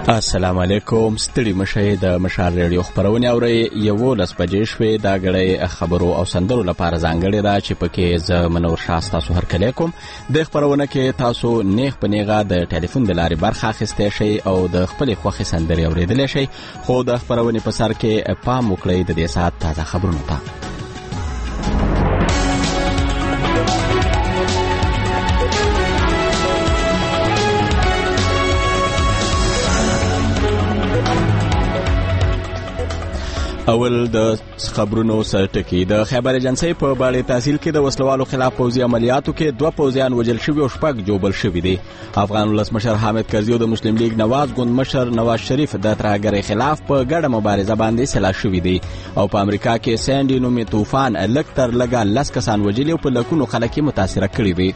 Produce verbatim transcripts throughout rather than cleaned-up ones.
السلام علیکم. ستړي مشه د مشال ریډیو خبرونه اوري. یو لس بجې شوې. دا غړې خبرو او سندرو لپاره ځانګړې ده چې پکې ز منور شاست تاسو هر کله کوم د خبرونه کې تاسو نیغ په نیغه د ټلیفون د لارې برخه اخیستئ شئ او د خپل خوښي سندرې اوریدلای شئ. خو د خبرونه په سر کې پام وکړئ د دې ساعت تازه خبرونه ته. اول د خبرونو سرټکی. د خیبر ایجنسی په باړې تحصیل کې د وسلوالو خلاف پوځي عملیاتو کې دوه پوځیان وژل شوي او شپږ جوبل شوي دي. افغان ولسمشر حامد کرزي او د مسلم لیگ نواز ګوند مشر نواز شریف د ترهګرۍ خلاف په ګډه مبارزه باندې سلا شوي دي او په امریکا کې سانډي نومي طوفان لږ تر لږه لس کسان وژلي او په لکونو خلک متاثره کړي دي.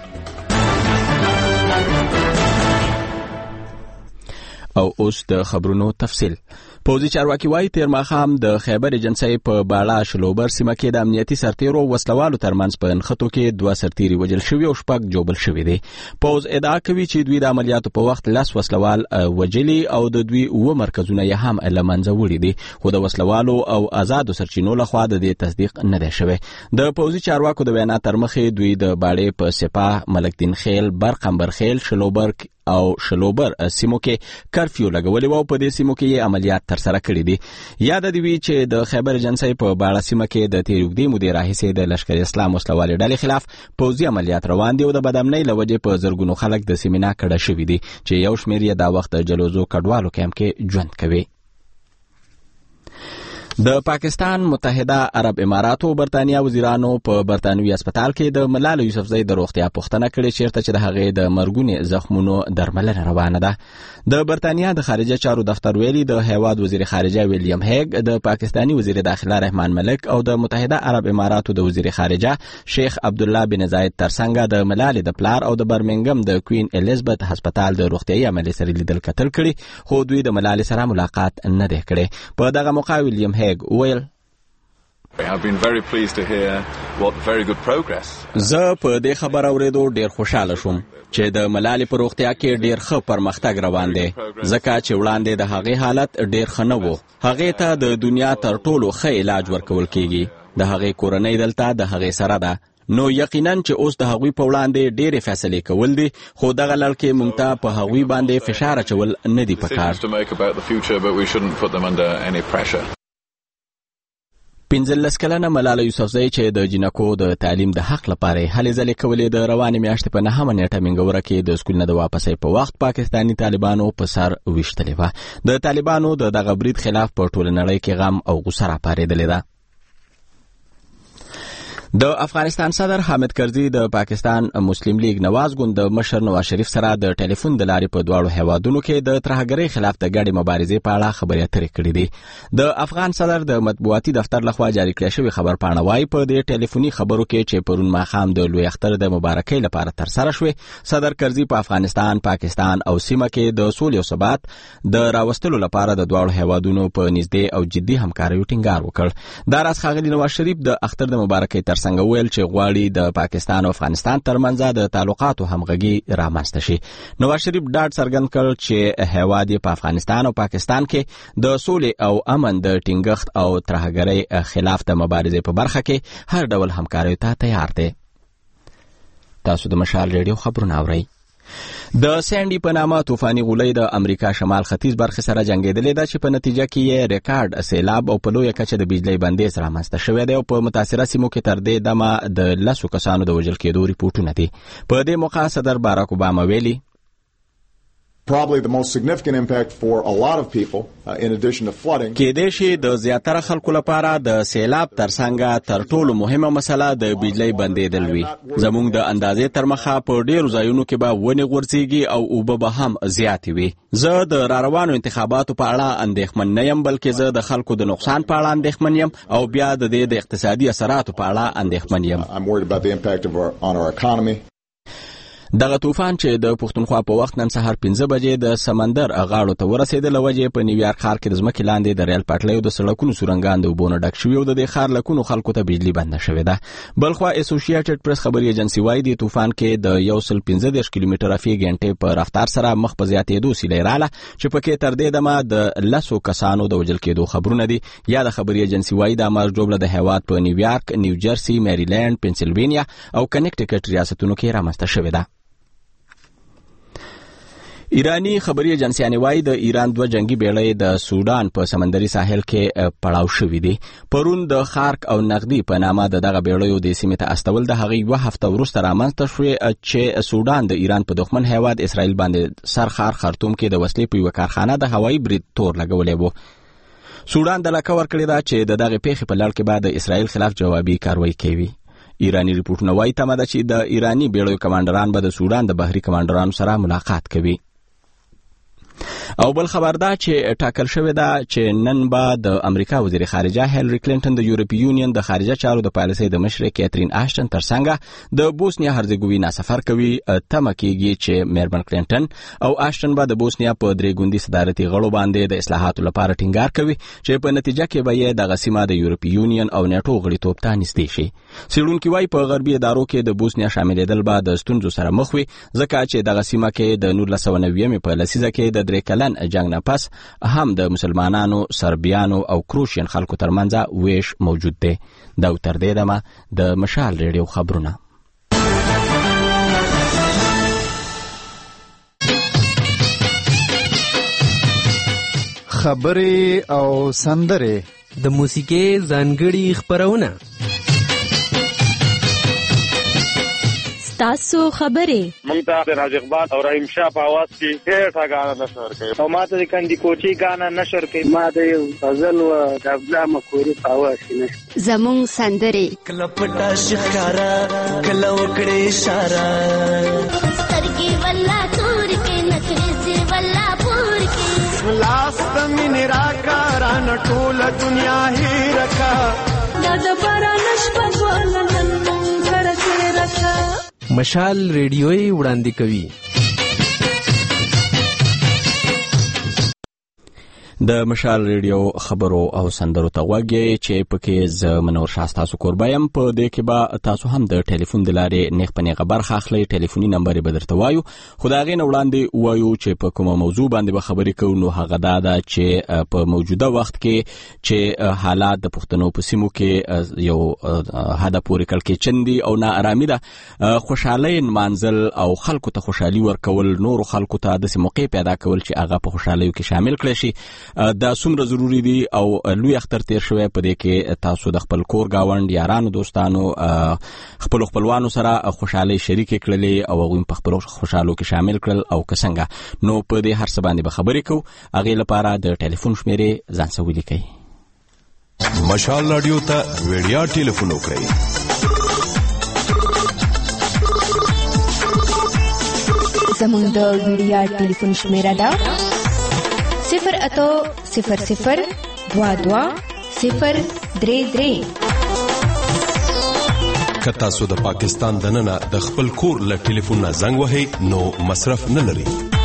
او اوس د خبرونو تفصیل. پوځي چارواکي وايي تیر ماښام د خیبر ایجنسی په باړه شلوبر سیمه کې د امنیتي سرتیرو وسلوالو ترمنځ په نښتو کې دوه سرتیري وژل شوي او شپږ جوبل شوي دي. پوځ ادعا کوي چې دوی د عملیاتو په وخت لس وسلوال وژلي او د دوی اوه مرکزونه یې هم له منځه وړي دي، خو د وسلوالو او آزادو سرچینو لخوا د دې تصدیق نه دی شوی. د پوځي چارواکو د وینا تر مخې دوی د باړې په سپاه، ملکدین خیل، برقمبر خیل، شلوبر او شلوبر سیمو کې کرفیو لګولې و او په دې سیمو کې یې عملیات ترسره کړي دي. یاد دی وی چې د خیبر ایجنسی په باړه سیمه کې د تیر وګړي مدیر راهیسې د لشکر اسلام وسلوالې ډلې خلاف پوځي عملیات روان دي او د بدامنۍ له وجې په زرګونو خلک د سیمینا کډه شوي دي چې یو شمېر یې دا وخت د جلوزو کډوالو کیمپ کې ژوند کوي. د پاکستان متحده عرب امارات او برتانیا وزیرانو په برتانوي هسپتال کې د ملال یوسفزۍ د روغتیا پوښتنه کړې چیرته چې د هغې د مرګونې زخمونو درملنه روانه ده. د برتانیا د خارجه چارو دفتر ویلي د هیواد وزیر خارجه ویلیام هیګ، د پاکستانی وزیر داخله رحمان ملک او د متحده عرب اماراتو د وزیر خارجه شیخ عبدالله بن زاید ترڅنګ د ملال د پلار او د برمنګم د کوین الیزابت هسپتال د روغتیايي عملې سره لیدل کتل کړي، خو دوی د ملال سره ملاقات نه دی کړی. په دغه موقع ویلیام ویل I've been very pleased to hear what very good progress. زه په دې خبر اوریدو ډیر خوشاله شوم چې د ملالې په روغتیا کې ډیر ښه پرمختګ روان دی، ځکه چې وړاندې د هغې حالت ډیر ښه نه و. هغې ته د دنیا تر ټولو ښه علاج ورکول کیږي. د هغې کورنۍ دلته د هغې سره ده، نو یقینا چې اوس د هغوی په وړاندې ډېرې فیصلې کول دي، خو دغه لړکې موږ ته په هغوی باندې فشار اچول نه دي پکار. پنځلس کلنه ملاله یوسفزۍ چې د جنکو د تعلیم د حق لپاره هلې ځلې کولې د روانې میاشتې په نهمه نیټه منګوره کې د سکول نه د واپسۍ په وخت پاکستاني طالبانو په سر ویشتلې وه. د طالبانو د دغه برید خلاف په ټوله نړۍ کې غم او غوسه راپارېدلې ده. د افغانستان صدر حامد کرزي د پاکستان مسلم لیگ نواز ګوند د مشر نواز شریف سره د ټلیفون د لارې په دواړو هیوادونو کې د ترهګرۍ خلاف د ګډې مبارزې په اړه خبرې اترې کړې دي. د افغان صدر د مطبوعاتي دفتر لخوا جاری کړی شوی خبرپاڼه وايي په دې ټلیفوني خبرو کې چې پرون ماښام د لوی اختر د مبارکۍ لپاره ترسره شوې، صدر کرزي په افغانستان، پاکستان او سیمه کې د سولې او ثبات د راوستلو لپاره د دواړو هیوادونو په نږدې او جدي همکاریو ټینګار وکړ. دا راز ښاغلي نواز شریف د اختر د مبارکۍ څنګه ویل چې غواړي د پاکستان او افغانستان ترمنځ د تعلقاتو همغږي رامنځته شي. نواز شریف ډاډ څرګند کړ چې هیواد په افغانستان او پاکستان کې د سولې او امن د ټینګښت او ترهګرۍ خلاف د مبارزې په برخه کې هر ډول همکاریو ته تیار دی. تاسو د مشال ریډیو خبرونه اورئ. د سانډي په نامه طوفاني غولۍ د امریکا شمال ختیځ برخې سره جنګېدلې ده چې په نتیجه کې یې ریکارډ سیلاب او په لویه کچه د بجلۍ بندیز رامنځته شوی دی او په متاثره سیمو کې تر دې دمه د لسو کسانو د وژل کېدو ریپورټونه دي. په دې موقع صدر باراک اوباما ویلي probably the most significant impact for a lot of people uh, in addition to flooding. کې دې شي د زیاتره خلکو لپاره د سیلاب ترڅنګ تر ټولو مهمه مسله د بجلۍ بندیدل وي. زموږ د اندازې تر مخه په ډیرو ځایونو کې به ونې غورځېږي او اوبه به هم زیاتې وي. زه د راروانو انتخاباتو په اړه اندېښمن نه یم، بلکې زه د خلکو د نقصان په اړه اندېښمن یم او بیا د دې د اقتصادي اثراتو په اړه اندېښمن یم. I'm worried about the impact of our, on our economy. دغه طوفان چې د پښتونخوا په وخت نن سهار پنځه بجې د سمندر غاړو ته ورسېد لوجې په نیویارک ښار کې د ځمکې لاندې د ریل پټلیو د سړکونو سورنګان د اوبو نه ډک شوي او د دې ښار لکونو خلکو ته بجلي بنده شوې ده. بلخوا اسوسییټډ پریس خبري ایجنسي وايي د طوفان کې د یو سل پنځه دېرش کیلومتره فی غنټې په رفتار سره مخ په زیاتېدو سیلۍ رااله چې پکې تر دې دمه د لسو کسانو د وژل کېدو خبرونه دي. یا د خبري ایجنسي وايي د امر جوړه د هیواد په نیویارک، نیوجرسي، میریلند، پنسلوینیا او کنیکټیکټ ریاستونو کې رامنځته شوې ده. ایرانی خبري ایجنسیانې وايي د ایران دوه جنگي بیړۍ د سودان په سمندري ساحل کې پړاو شوې دي. پرون د خارک او نغدي په نامه د دغه بیړیو د سیمې ته استول د هغې یوه هفته وروسته رامنځته شوې چې سودان د ایران په دښمن هیواد اسرائیل باندې سرخار خرطوم کې د وسلې په یوه کارخانه د هوایي برید تور لګولی و. سودان د لکه ورکړې ده چې د دغې پیښې په لړ کې به د اسرائیل خلاف جوابي کاروایی کوي. ایرانی ریپورټونه وايي تمه ده چې د ایرانی بیړیو کمانډران به د سودان د بحري کمانډرانو سره ملاقات کوي. او بل خبر دا چې ټاکل شوې ده چې نن به د امریکا وزیر خارجه هیلری کلینټن د یورپی یونین د خارجه چارو د پالیسۍ د مشرې کیترین آشټن ترڅنګ د بوسنیا هرزګوینا سفر کوي. تمه کېږي چې میرمن کلینټن او آشټن به د بوسنیا په درې ګوندي صدارتي غړو باندې د اصلاحاتو لپاره ټینګار کوي چې په نتیجه کې به یې دغه سیمه د یورپی یونین او نیټو غړیتوب ته نږدې شي. څېړونکي وايي په غربي ادارو کې د بوسنیا شاملېدل به د ستونزو سره مخ وي ځکه چې دغه سیمه کې د نولس سوه نوي په لسیزه کې د درې کلن جنګ نه پس هم د مسلمانانو، سربیانو او کروشین خلکو ترمنځ ویش موجود دی. دا تر دې دمه د مشال ریډیو خبرونه. خبرې او سندرې د موسیقۍ ځانګړي خبرونه. تاسو خبرې مونږ ته د راج اقبال او رحیم شاه په आवाज کې ډېر غانا نشر کوي او ماته د کندي کوچي غانا نشر کوي. ما د یو غزل او د ابلا مکوري په आवाज کې زمون سندرې کله پټا شکارا کله وکړې اشاره سترګې ولا تور کې نکرې ولا پور کې لاس تمن راکاران ټول دنیا هی رکھا دا د باران شپه ولنن سره سره رکھا. مشال ریډیوي وړاندې کوي. د مشال ریډیو خبرو او سندرو ته غوږی چې پکې ز منور شاه تاسو کوربایم. په دې کې به تاسو هم د ټلیفون د لارې نیغ په نیغه برخه اخلئ. ټلیفوني نمبر به درته وایو خو د هغې نه وړاندې ووایو چې په کومه موضوع باندې به خبرې کوو. نو هغه دا ده چې په موجوده وخت کې چې حالات د پښتنو په سیمو کې یو حده پورې کړکېچن دي او ناارامي ده. خوشحالۍ نمانځل او خلکو ته خوشحالي ورکول، نورو خلکو ته داسې موقع پیدا کول چې هغه په خوشحالیو کې شامل کړی شي دا څومره ضروری دي. او لوی اختر تیر شوی په دې کې تاسو د خپل کور گاوند، یارانو، دوستانو، خپل خپلوانو سره خوشحالي شریک کړلې او هغوی په خپل خوشحالو کې شامل کړل او که څنګه. نو په دې هر څه باندې به خبرې کوو. هغې لپاره د ټلیفون شمیرې ځان سره ولیکئ. مشال رادیو ته ویډیا ټلیفون وکړئ زموږ د ویډیا ټلیفون شمیره ده صفر اتو صفر صفر دوا دوا صفر درې درې. که تاسو د پاکستان دننه د خپل کور له ټلیفون نه زنګ وهئ نو مصرف نه لري.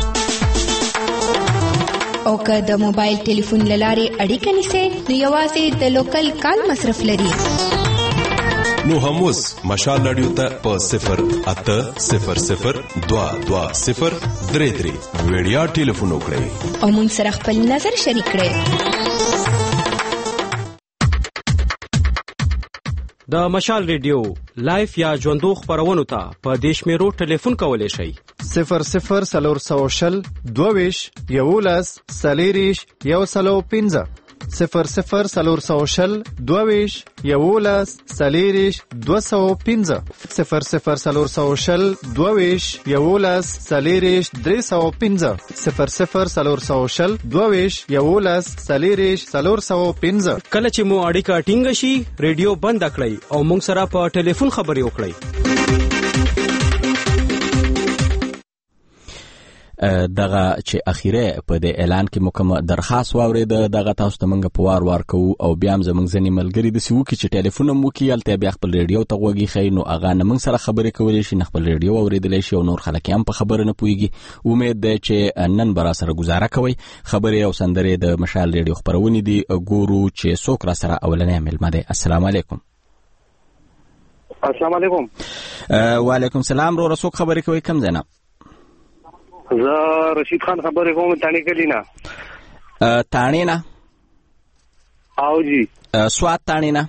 او که د موبایل ټلیفون له لارې اړیکه نیسئ نو یوازې د لوکل کال مصرف لري. نو هم اوس مشال رادیو ته په صفر اته صفر صفر دوا دوا صفر درې درې ویډیا ټلیفون وکړئ او موږ سره خپل نظر شریک کړئ. د مشال ریډیو لایف یا ژوندو خبرونو ته په دیش میرو ټلیفون کولی شئ صفر صفر سلور سو شل دوویش یولس سلیریش یو سلو پنځه صفر صفر سلور سو شل دوویش یولس سلیریش دو سو پنځه صفر صفر سلور سو شل دوویش یولس سلیریش درې سو پنځه صفر صفر سلور سو شل دوویش یولس سلیریش سلور سو پنځه. کله چې مو اړیکه ټینګه شي ریډیو بند کړئ او موږ سره په ټلیفون خبرې وکړئ. دغه چې اخیره په د اعلان کې مکم درخواست واورید دغه تاسو ته موږ په وار وار کوو او بیا هم زموږ ځنې ملګري د سیو کې چې ټلیفون مو کې الته بیا خپل ریډیو ته غوږی خې نو اغه نه موږ سره خبرې کولې شي خپل ریډیو اوریدلې شي او نور خلک هم په خبره نه پويږي امید ده چې نن برا سره گزاره کوي خبرې او سندرې د مشال ریډیو خبرونه دي ګورو چې څوک را سره اولنې ملمه ده. السلام علیکم. السلام علیکم. وعلیکم السلام. رو رسوک خبرې کوي کم زنه؟ زه رشید خان خبرې کوم تانی کلینا. تانی نه؟ او جی. سواد تانی نه؟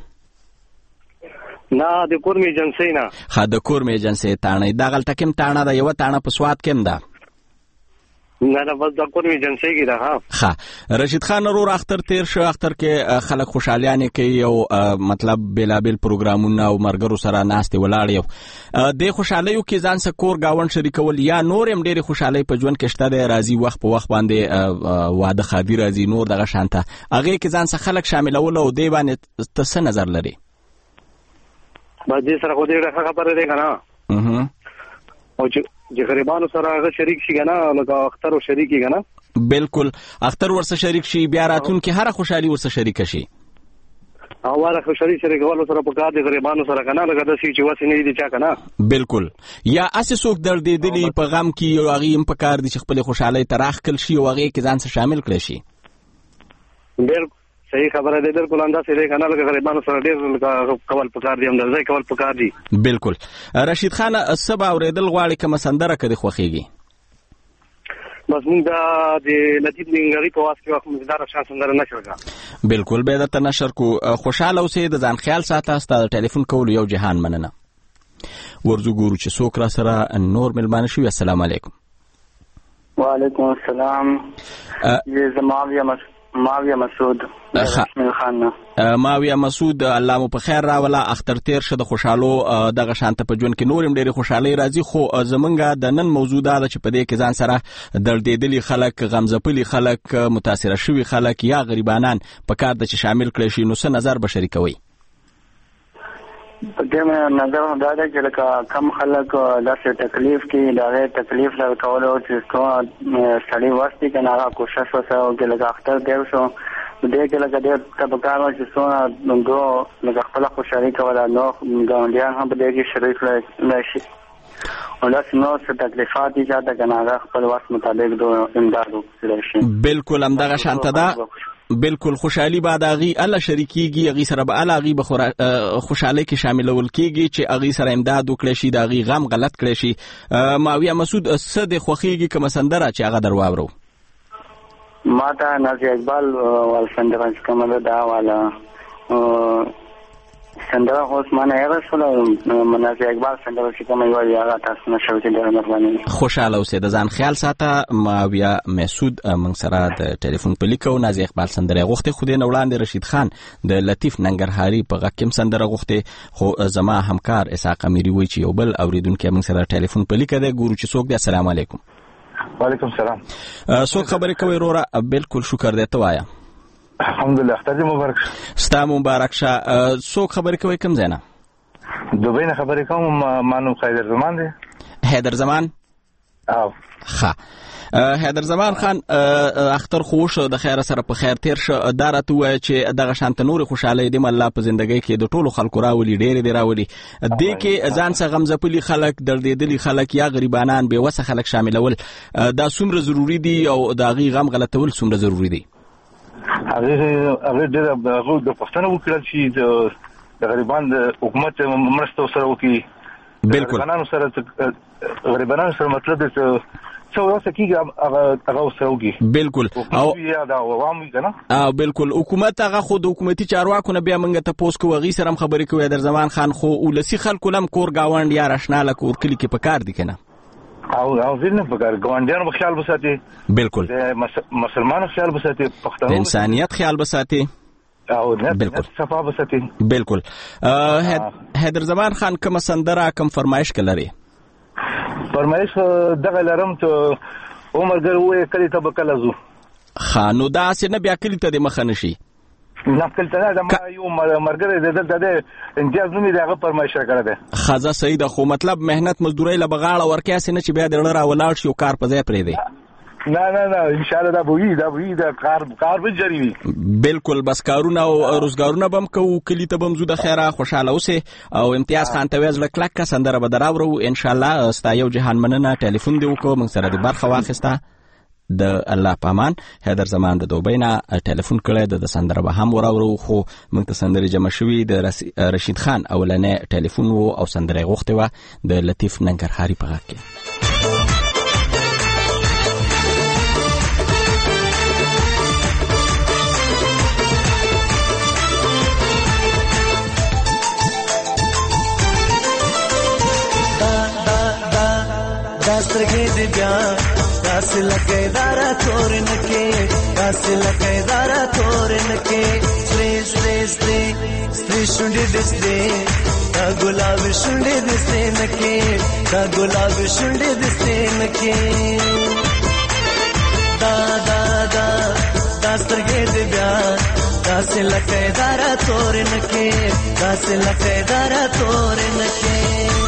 نه د کورم ایجنسی نه. ها د کورم ایجنسی تانی دا غلطه کوم تانه دا یو تانه په سواد کوم ده؟ نه نه بس د کورم ایجنسی کې ده. ها ها رشید خان رو اختر تیر شو اختر کې خلک خوشالیانه کوي او مطلب بلابل پروګرامونه او مرګرو سره ناشته ولاړ یو د خوشالیو کې ځان سره کور گاون شریکول یا نور هم ډېری خوشالۍ په ژوند کې شته د راضي وخت په وخت باندې واده خادي راضي نور دغه شانته هغه کې ځان سره خلک شاملول او دی باندې تاسو نظر لري؟ با دې سره خو دې خبره ده کنه اها او چې چې غریبانو سره هغه شریک شي کنه لکه اختر او شریکی کنه بالکل اختر ورسره شریک شي بیا راتون کې هر خوشحالي ورسره شریک شي او هر خوشحالي شریک ولو سره په کار دي غریبانو سره کنه لکه د سې چې وسې نه دي چا کنه بالکل یا اسې څوک درد دي په غم کې او هغه هم په کار دي چې خپل خوشحالي تراخ کل شي او هغه کې ځان سره شامل کړي شي. بالکل صحیح خبره ده بالکل اندازې ده کنه لکه غریبانو سره ډېر کول پکار دي هم درځي کول پکار دي. بالکل رشید خان سبا اوریدل غواړي کوم سندره کړي خوخيږي؟ بس موږ د لطیف ننګری په واسطه وخت مزدار شان سندره نشر کا. بالکل به د نشر کو خوشاله اوسې د ځان خیال ساته ستاسو ټلیفون کول یو جهان مننه. ورزو ګورو چې څوک را سره نور ملمان شو. السلام علیکم. وعلیکم السلام. یہ زماویہ مس ماویہ مسعود رسمل خان. ماویہ مسعود الله مو په خیر راولا اختر تیر شه د خوشالو دغه شانته په جون کې نور هم ډېری خوشالۍ راځي خو زمونږه د نن موضوع دا چې په دې کې ځان سره دردېدلي خلک غمزپلي خلک متاثر شوي خلک یا غریبانان په کار د چې شامل کړي شي نو څه نظر به شریکوي؟ په دې مې نظر دا دی چې لکه کم خلک داسې تکلیف کې د هغې تکلیف لر کولو چې څومره سړي وس دي که نه هغه کوشش وسه وکړي لکه اختر تېر شو دې کې لکه ډېر ته په کار وه چې څومره دو لکه خپله خوشحالي کوله نور ګاونډیان هم په دې کې شریک کړی شي او داسې نور څه تکلیفات دي چاته که نه هغه خپل وس مطابق دو امداد وکړی شي. بالکل همدغه شانته ده. بالکل خوشحالي بعد اغي الله شریکيږي اغي سره به اغي به خوشحالي کې شاملول کیږي چې اغي سره امداد وکړي شي د اغي غم غلط کړي شي. ماویہ مسعود صد خوخيږي کوم سندره چې هغه درواورو؟ ما ته نازي اقبال ول سندره کومه دا والا سندره اوس مانه هغه سره منازي اقبال سندره چې کومه یو یا تاسو نه شوي د مهرباني خوشاله اوسه د ځان خیال ساته. ماویہ مسعود من سره د ټلیفون په لیکو نازي اقبال سندره غوښته خو دې نوړاندې رشید خان د لطیف ننګرهاري په غکم سندره غوښته خو زما همکار اسحاق امیری وای چې یو بل اوریدونکو من سره ټلیفون په لیکه ده ګورو چې څوک دی. السلام علیکم. وعلیکم السلام. څوک خبرې کوي رورا؟ بالکل شکر دې ته وایا. الحمدلله اختر مبارک. ستا مبارک شه. څوک خبرې کوي کوم ځای نه؟ دوبۍ نه خبرې کوم. مانو حیدر زمان دی. حیدر زمان؟ او ښه حیدر زمان خان اختر خوش د خیر سره په خیر تیر شه. دا راته وایي چې دغه شانته نور خوشاله دي الله په ژوندۍ کې د ټولو خلکو راولي ډېر دی راولي دې کې ځان څخه غمزپلي خلک دردېدلي خلک یا غریبانان به وسه خلک شاملول دا څومره ضروری دي او د هغې غم غلطول څومره ضروری دي؟ هغه هغه د پښتنو وکړل شي د غریبان د حکومت مرسته سره وکړي. بالکل غریبانو سره غریبانو سره مطلب دی څو واسه کیږي هغه هغه سره وکړي. بالکل او یا دا عوام کنه او بالکل حکومت هغه خود حکومتي چارواکو نه بیا موږ ته پوس کوو غي سره خبرې کوي. در زمان خان خو ولسی خلکو لم کور گاوند یا راشناله کور کلی کې پکار دي کنه او او زینه پکار ګاونډیانو خیال بساتي. بالکل مسلمانانو خیال بساتي. پښتنو انسانيت خیال بساتي او بالکل صفا بساتي. بالکل حیدر زمان خان کوم سندره کوم فرمایش کلري؟ فرمایش دغه لرم ته عمر ګر وې کلی ته بکلزو خانو دا سينه بیا کلی ته د مخ نشي نه کلی ته دا ما یو مرګره د د انجاز نومي دغه فرمایش کړه ده خزه سید خو مطلب مهنت مزدوري له بغاړه ورکه سينه چې بیا د لړ راولاړ شي او کار په ځای پرې دی. نه نه نه ان شاء الله دا بوي دا بوي دا کار کار به جاری وي. بالکل بس کارونه او روزګارونه بم کو کلی ته بم زو د خیره خوشاله اوسه او امتیاز خان ته ویز لکلک سندره به دراورو ان شاء الله ستا یو جهان مننه ټلیفون دی وکړو موږ سره د برخه واخسته د الله پامان. حیدر زمان د دوبۍ نه ټلیفون کړی د سندره به هم وراورو خو موږ ته سندره جمع شوی د رشید خان اولنې ټلیفون وو او سندره غوښته و د لطیف ننګرهاري په غږ کې. داسترګې دې بیا داسې لکه دارا تور نکې داسې لکه دارا تور نکې سرې سرې سرې سرې شونډې دې سرې دا ګلاب شونډې دې سرې نکې دا ګلاب شونډې دې سرې نکې دا دا دا داسترګې دې بیا داسې لکه دارا تور نکې داسې لکه دارا تور نکې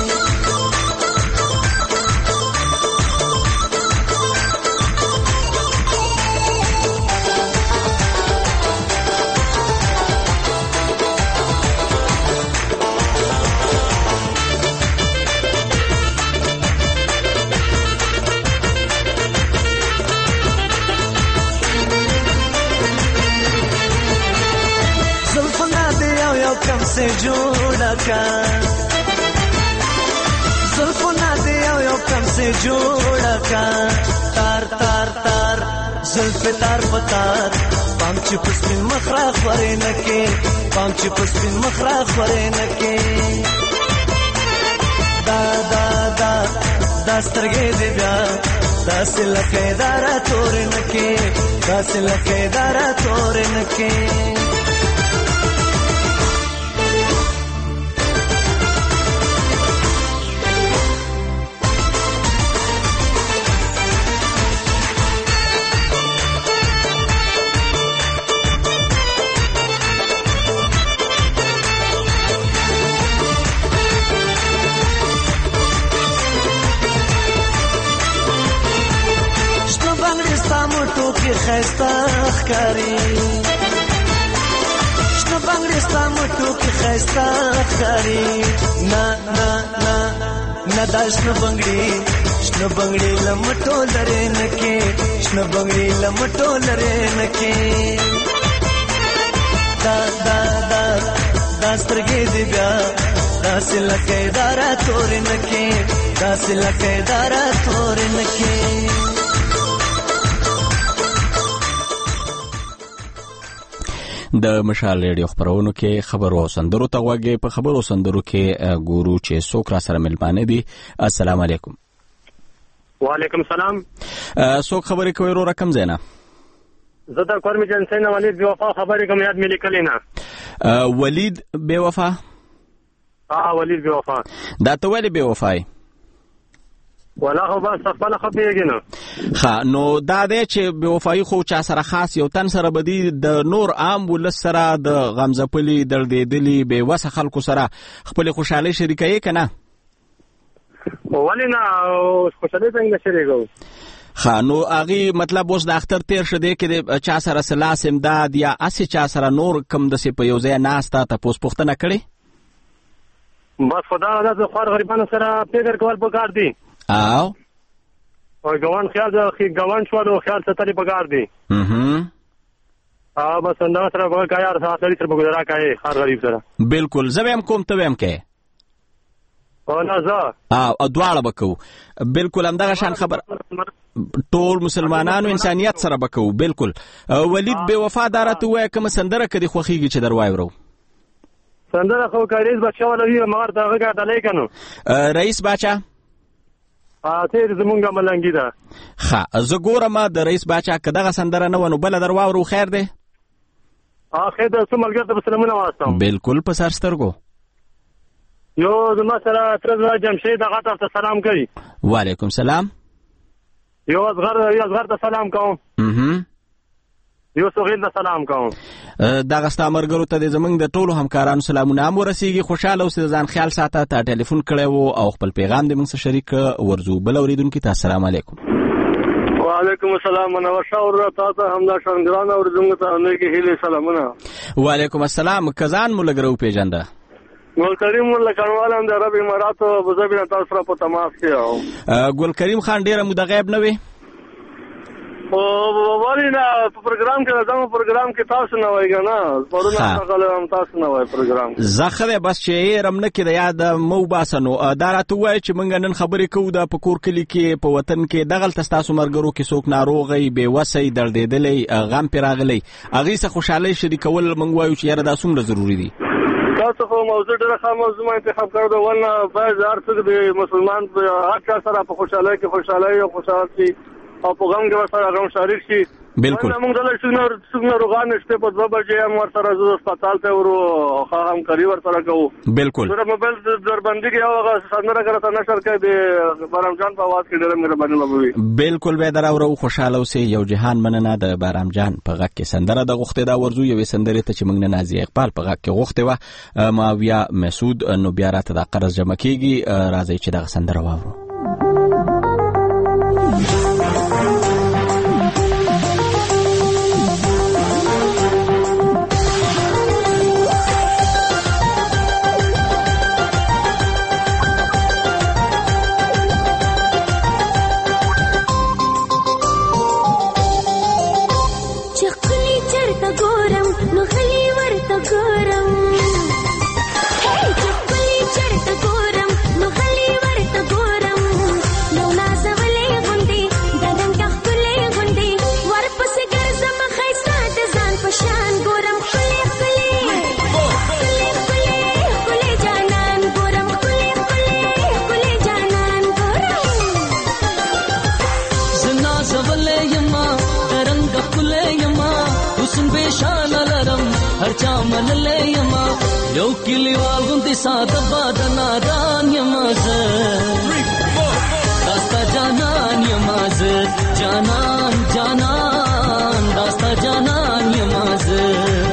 से जोड़ा का जुल्फना दे यो कम से जोड़ा का तार तार तार जुल्फ तार पतार पांच पुष्पिन मखरा खरे नके पांच पुष्पिन मखरा खरे नके दा दा दा दास्तरगे दे ब्या दास लके दारा तोर नके दास लके दारा तोर नके خسته خکاری شنو بنگړي ستامټو کې خسته خکاری نا نا نا نا دا شنو بنگړي شنو بنگړي لمټو لري نکې شنو بنگړي لمټو لري نکې دا دا دا دا سترګې دی بیا داسې لکه دارا تور نکې داسې لکه دارا تور نکې د مشال ریډیو خبرونو کې خبرو سندرو ته وګورئ. په خبرو سندرو کې ګورو چې څوک را سره ملمانه دي. السلام علیکم. وعلیکم السلام. څوک خبرې کوي رو رقم زینا؟ زه د کورمی جنسین ولید بے وفا خبرې کوم یاد ملي کلینا. ولید بے وفا؟ اه ولید بے وفا. دا ته ولې بے وفای؟ ولا خو بس خپل خبرېږي نو. ها نو دا دی چې بے وفایي خو چا سره خاص یو تن سره بدی د نور عام ولس سره د غمزپلی دردېدلی بے وسه خلکو سره خپل خوشحالي شریکوي کنه؟ ولې نه خوشحالي څنګه شریکو؟ ها نو هغه مطلب اوس د اختر تیر شده کې چا سره سلاس امداد یا اسی چا سره نور کم د سی په یو ځای ناستا تاسو پوښتنه کړې؟ بس خدا د خور غریبانو سره فکر کول پکار دي. او او ګوان خیال خې ګوان شو نو خیال ستړي پکار دي. هم ا بس انداز سره به کار سره سره گزارا کوي هر غریب سره. بالکل زویم کوم ته ویم کې او نه زه او دواړه بکو. بالکل همدغه شان خبر ټول مسلمانانو انسانيت سره بکو. بالکل ولید بے وفادار ته وای کوم سندره کدي خوخيږي چې دروای ورو سندره خو کاریز بچا ولوي مار دغه غاډلې کنو رئیس باچا ا ته زمونږه ملنګی ده. ها زه ګورم د رئیس باچا کداغه سندره نه ونو بل درواورو خیر ده. ا خیر ده سملګر ته سلامونه واسطم. بالکل په سر سترګو یو زما سره تر جمشید هغه ته سلام کوي. وعلیکم سلام. یو اصغر یو اصغر ته سلام کوم. اها یو صغیر ته سلام کوم. دغه ستامرګرو ته د زمنګ د ټولو همکارانو سلامونه هم ورسیږي. خوشاله اوسئ ځان خیال ساته. ته ټلیفون کړی وو او خپل پیغام د موږ سره شریک ورزو. بل اوریدونکو ته السلام علیکم. وعلیکم السلام منور شاور تا ته همدا شنګران او زموږ ته نه کې هلي سلامونه. وعلیکم السلام. کزان مو لګرو پیژنده ګل کریم مولا کڼوال هم د عرب امارات او ابوظبي نه تاسو را په تماس کې او ګل کریم خان ډیره مو د غیب نه وي او ولینا په پروګرام کې راځم پروګرام کې تاسو نه وایګا نه پرونه څنګه هم تاسو نه وای پروګرام زخره بس چې رم نه کې د یاد مو باسنو دا راته وای چې مونږ نن خبرې کوو د پکور کلی کې په وطن کې دغه تاسو مرګرو کې څوک ناروغي بے وسې دردېدلې غم پیراغلې اغه څه خوشاله شریکول مونږ وایو چې یاره دا څومره ضروری دي. تاسو خو موضوع ډېره ښه موضوع انتخاب کړو ولنه باید هر څوک د مسلمان په هر چا سره په خوشاله کې خوشاله او خوشاله شي او په غم کې ورسره غم شریک شي. بالکل موږ دلته څنګه څنګه روغان شته په دوه بجې هم ورسره زو هسپتال ته ورو خو هم کوي ورسره کوو. بالکل سره موبایل دربندۍ کې هغه څنګه راغره نشر کوي د بارام جان په आवाज کې ډېر مهرباني وکړي. بالکل به درو خوشاله اوسې یو جهان مننه د بارام جان په غږ کې سندره د غوښته دا ورزو یو سندره ته چې موږ نه نازي اقبال په غږ کې غوښته و ماویا مسعود نو بیا راته د قرض جمع کیږي راځي چې دا سندره واورو. یو کلیوال غوندې ساده باد نادان یما زه داستا جانان یما زه جانان جانان داستا جانان یما زه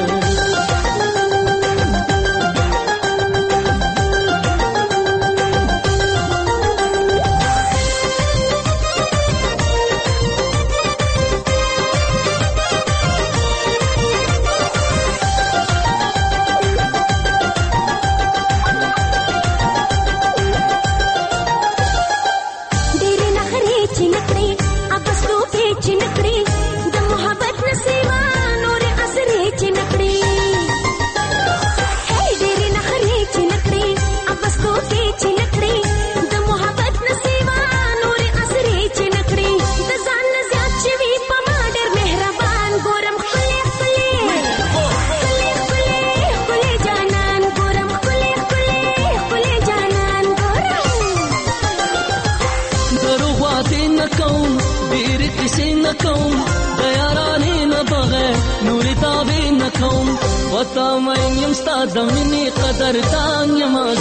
وتا مې يم ستاد مني قدر دان یماز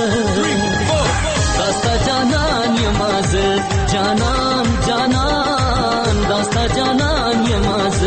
داستا جانان یماز جانان جانان داستا جانان یماز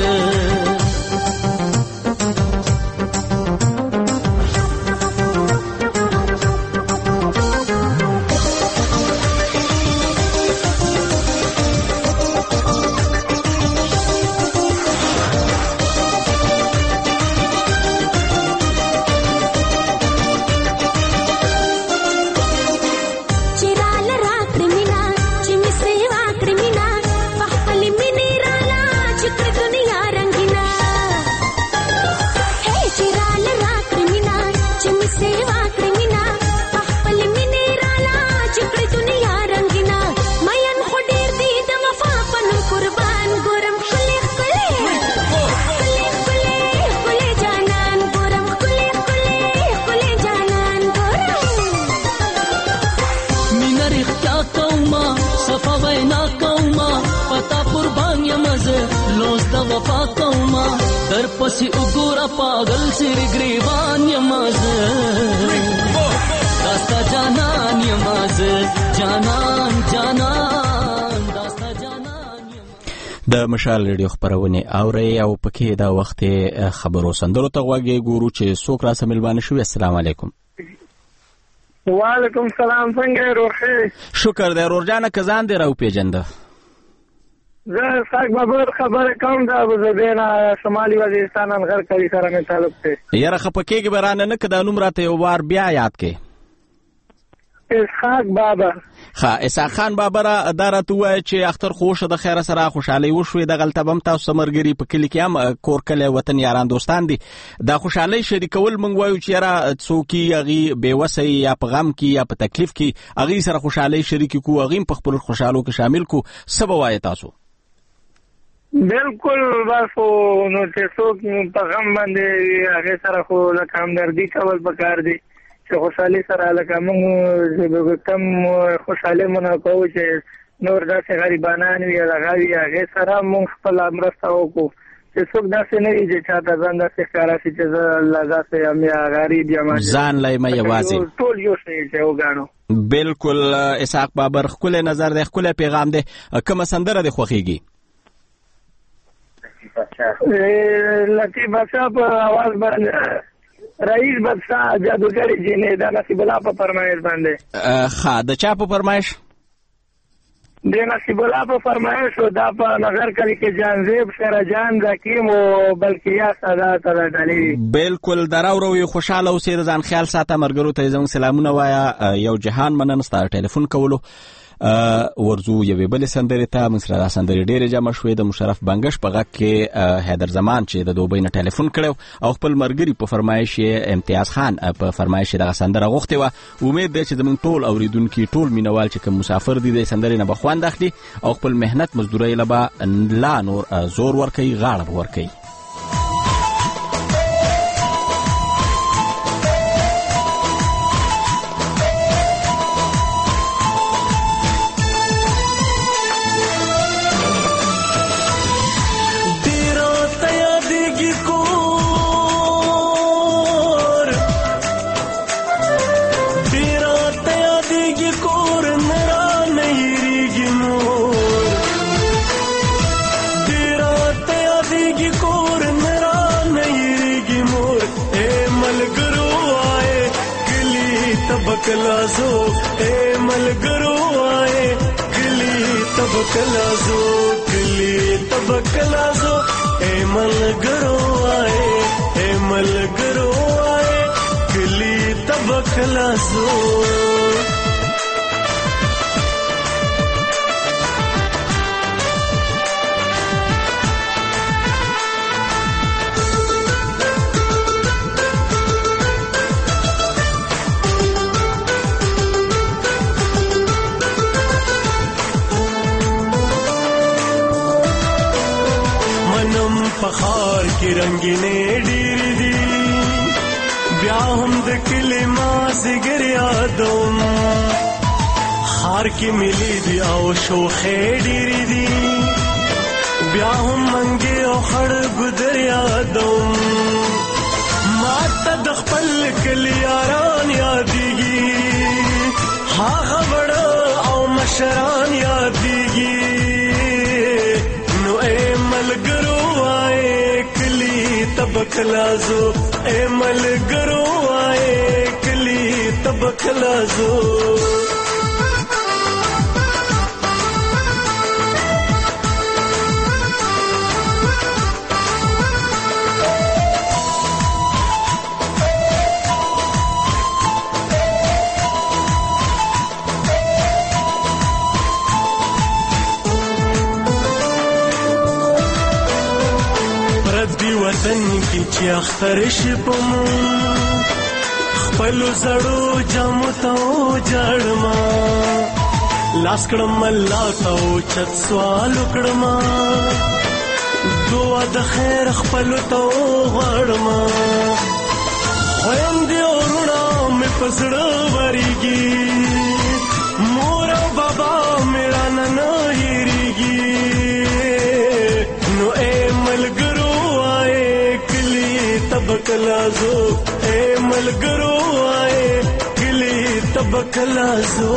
پسی وګورا پاگل سر گریوان یماز داستا جانان یماز جانان جانان داستا جانان د مشال ریډیو خبرونه اوري او پکې دا وخت خبرو سندرو ته غوږی ګورو چې څوک را سملبان شو. السلام علیکم. وعلیکم السلام. څنګه روخه؟ شکر دې رورجانه کزان دې راو پیجنده. زه اسحاق بابر خبره کوم دا زه نه شمالي وزیرستان انغر کوي سره مې تعلق دی. یاره خفه کېږي به رانه نه که دا نوم راته یو وار بیا یاد کې. اسحاق بابر. ښه اسحاق خان بابره دا راته ووایه چې اختر خو وشه د خیره سره خوشحالۍ وشوې دغلته به هم تاسو ملګري په کلي کې هم کور کلی وطن یاران دوستان دي. دا خوشحالۍ شریکول موږ وایو چې یاره څوک یې هغې بېوسه یا په غم کې یا په تکلیف کې هغې سره خوشحالۍ شریکې کړو هغې هم په خپلو خوشحالو کې شامل کړو. څه به وایې تاسو؟ بالکل بس خو نو چې څوک په غم باندې هغې سره خو لکه همدردي کول پکار دي چې خوشحالي سره لکه موږ کم خوشحالي مونږ کوو چې نور داسې غریبانان وي هغه وي هغې سره موږ خپله مرسته وکړو چې څوک داسې نه وي چې چاته ځان داسې ښکاره شي چې زه الله داسې یم یا غریب یم ځان لی مه یوازې ټول یو شی چې وګاڼو. بالکل اسحاق بابر ښکلی نظر دی ښکلی پیغام دی. کومه سندره دې خوښېږي؟ لطیف بادشاه په آواز باندې رئیس بادشاه جادوګرې جینې دا نصیب الله په فرمایش باندې. ښه د چا په فرمایش؟ د نصیب الله په فرمایش او دا په نظر کلی کې جانزیب شیرجان زکیم او بلکې یا سادات ډالۍ. بالکل دراورو یو خوشاله اوسې د ځان خیال ساته ملګرو ته زموږ سلامونه وایه. یو جهان مننه ستا ټلیفون کولو. ورځو یوې بلې سندرې ته موږ سره دا سندرې ډېرې جمع شوې. د مشرف بنګش په غږ کې حیدر زمان چې د دوبۍ نه ټلیفون کړی او خپل ملګري په فرمایش یې امتیاز خان په فرمایش یې دغه سندره غوښتې وه. امید دی چې زموږ ټول اورېدونکي ټول مینوال چې کوم مسافر دي د سندرې نه به خوند اخلي او خپل مهنت مزدورۍ له به لا نور زور ورکوي غاړه به ورکوي. کلازو اے ملګرو آئے کلی تب کلازو کلی تب کلازو اے ملګرو آئے اے ملګرو آئے کلی تب کلازو. پخار کی رنگینې ډېرې دي بیا هم د کلي مازدیګر یادوم خار کې ملي دي او شوخې ډېرې دي بیا هم منګې او خړ ګودر یادوم ماته د خپل کلي یاران یادېږي هغه بړه او مشران یادېږي. نو اے ملګرو تب کلازو اے ملګرو آئے کلی تب کلازو. وطن کی چې اختر شي په مون خپل زړو جامو ته جړما لاس کړم الله ته چت سوال کړم دعا د خیر خپل ته غړما خويندې ورونه مې پسړه وريږي مور او بابا میرا نه هېریږي. نو اے ملګرو تب کلازو اے ملګرو آئے کلی تب کلازو.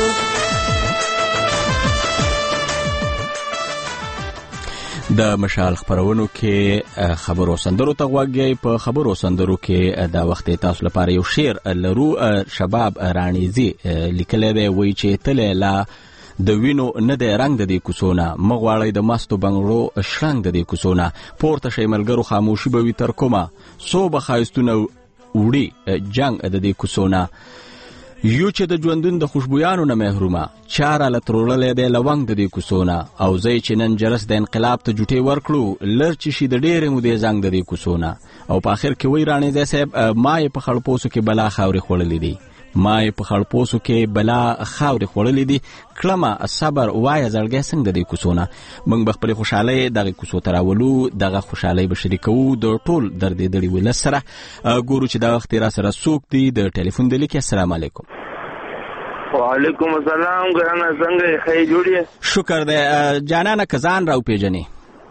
د مشال خبرونو کې خبرو سندرو ته غوږی. په خبرو سندرو کې دا وخت تاسو لپاره یو شعر لرو. شباب رانیزي لیکلی دی وایي چې تلې لا د وینو نه دی رنګ د دې کوڅونه مغواړی د مستو بنګړو شرنګ د دې کوڅونه پورته شي ملګرو خاموشي به وي تر کومه څو به ښایستونه وړي جنګ د دې کوڅونه یو چې د ژوندون د خوشبویانو نه محرومه چاره له تروړلی دی لونګ د دې کوڅونه او زه چې نن جرس د انقلاب ته جوټې ورکړو لر چې شي د ډېرې مودې زنګ د دې کوڅونه او په آخر کې وایي رانیزی صاحب ما یې په خړپوسو کې بلا خاورې خوړلې دي ما یې په خړپوسو کې بلا خاورې خوړلې دي کړمه صبر وایه زړګی څنګه د دې کوڅونه موږ به خپلې خوشحالۍ دغې کوڅو ته راولو دغه خوشحالۍ به شریکوو د ټول دردېدلي ولس سره ګورو چې دا وخت را سره څوک دي د ټلیفون د لیکې السلام علیکم وعلیکم السلام ګرانه څنګه ښه جوړ یې شکر دی جانانه که ځان راوپېژنې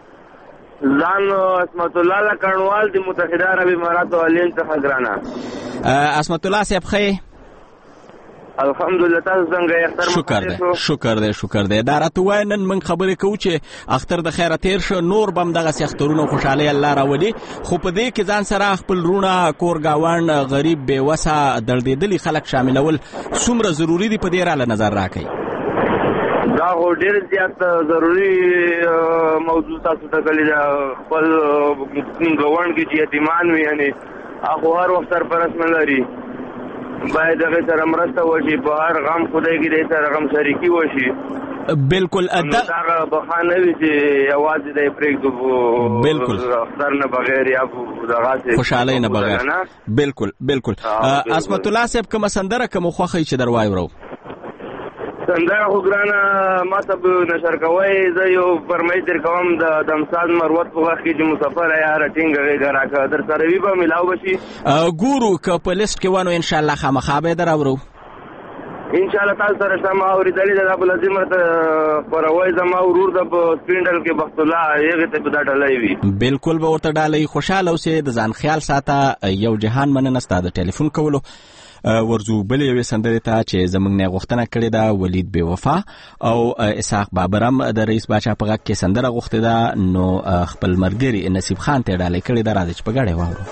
ځان عصمت الله لکړنوال د متحده عرب اماراتو علیم څخه ګرانه عصمت الله صاحب ښه الحمدلله تاسو څنګه اختر شکر دی شکر دی شکر دی دا راته وایه نن موږ خبرې کوو چې اختر د خیره تیر شه نور به هم دغسې اخترونه خوشحالۍ الله راولي خو په دې کې ځان سره خپل رونه کور ګاونډ غریب بېوسه دردېدلي خلک شاملول څومره ضروري دي په دې راله نظر راکوي دا خو ډېر زیات ضروري موضوع تاسو ته کلي ده خپل ګاونډ کې چې یتیمان وي یعنې هغه هر وخت سرپرست نه لري باید هغه سره مرسته وشي په هر غم خدای کې دې سره غم شریکي وشي بالکل دا هغه بخانه وي چې یوازې د پرېږدو بالکل اختر نه بغیر یا دغه خوشحالۍ نه بغیر بالکل بالکل عصمت الله صاحب کومه سندره کومه خوښه چې در وایورو سندره خو ګرانه ما ته به نشر کوئ زه یو فرمایش در کوم د دمساز مروت په وخت کې چې مسافر یاره ټینګه غېږه راکړه در سره وي به میلاو به شي ګورو که په لیست کې ونو انشاءالله خامخا به یې در اورو انشاءالله تاسو سره شته ما اورېدلې ده دا به لازم ورته خپروئ زما ورور ده په سپین ډل کې بخت الله هغې ته به دا ډالۍ وي بالکل به ورته ډالۍ خوشحاله اوسې د ځان خیال ساته یو جهان مننه ستا د ټلیفون کولو ورځو بلې یوې سندرې ته چې زموږ نه غوښتنه کړې ده ولید بې وفا او اسحاق بابر هم د رئیس باچا په غږ کې سندره غوښتې ده نو خپل ملګري نصیب خان ته یې ډالۍ کړې ده راځئ چې په ګډه یې واورو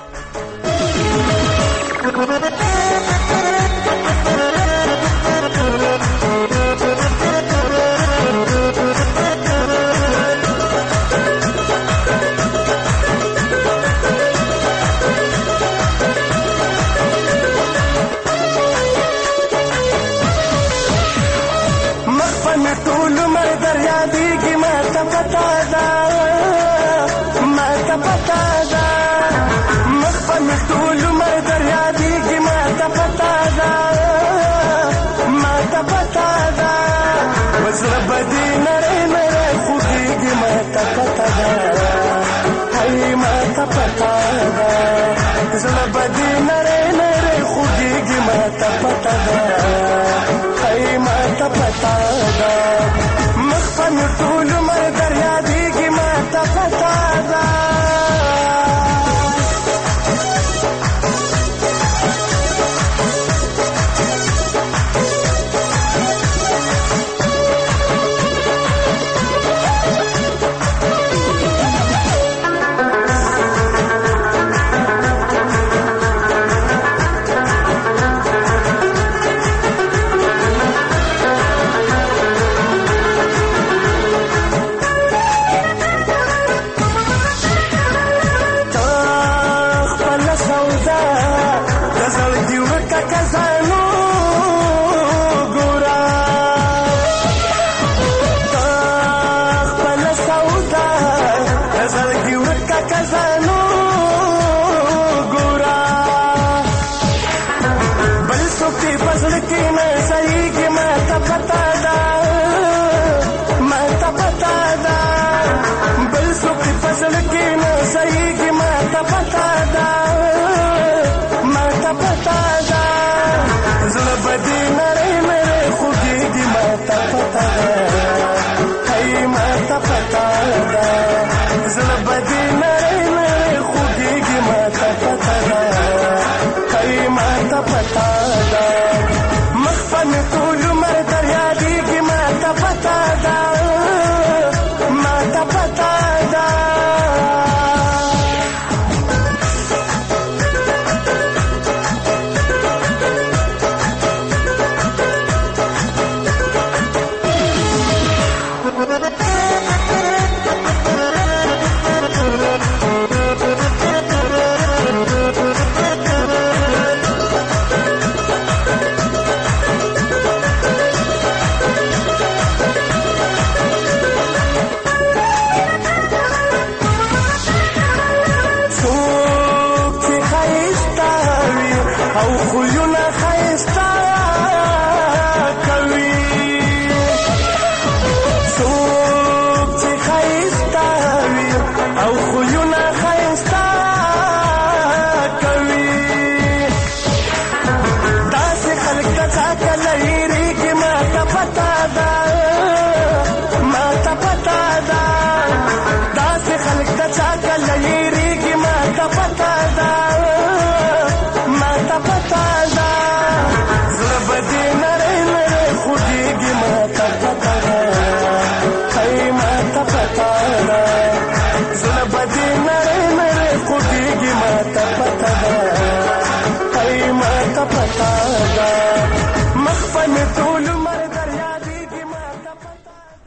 زړه بدې نری نری خوږېږي ماته پته ده ای ماته پته ده مخ په مې ټول عمر در یادېږي ماته پته ده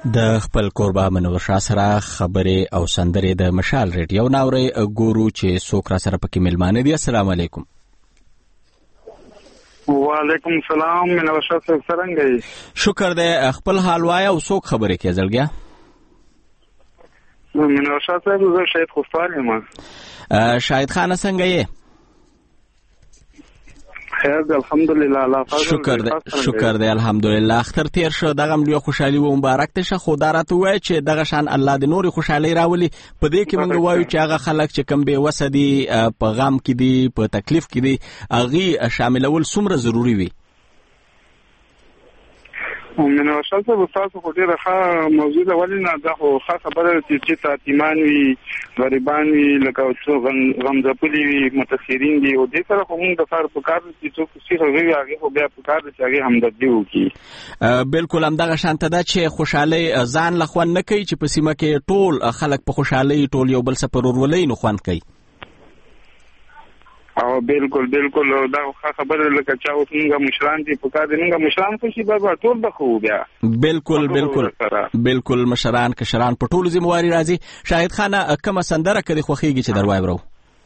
د خپل کوربه منور شاه سره خبرې او سندرې د مشال ریډیو ناوري ګورو چې څوک را سره پکې ملمانه دي. السلام علیکم. وعلیکم السلام. منور شاه صاحب څنګه یې؟ شکر دې. خپل حال وای او څوک خبرې کې زړګیا؟ منور شاه صاحب زه شاهد خوشحال یم. شاهد خان څنګه یې؟ خیر دی الحمدلله. الله شکر دی شکر دی الحمدلله. اختر تیر شو دغه ملي خوشحالي و مبارک ته شه. خدا راته وای چې دغه شان الله د نور خوشحالي راولي. په دې کې موږ وایو چې هغه خلک چې کم به وسدي په غم کې دي په تکلیف کې دي هغه شاملول څومره ضروری وي. منور شاه صاحب تاسو خو ډیره ښه موضوع ده ولې نه دا خو ښه خبره ده چې یتیمان وي غریبان وي لکه څو غمځپلي وي متاثرین دي او دې سره خو موږ د کار په کار چې څوک څه کوي هغه خو بیا په کار چې هغه همدردي وکړي. بالکل همدغه شانته ده چې خوشحالي ځان لخوا نه کوي چې په سیمه کې ټول خلک په خوشحالي ټول یو بل سره پرورولې نه خوان کوي. او بالکل بالکل دا خبره لکه چا اوس موږ مشران دي په کار دي موږ مشران خو شي به ټول د خو بیا بالکل بالکل بالکل مشران کشران په ټول ذمہواری راځي. شاهد خان کومه سندره کړي خوخيږي چې دروای برو؟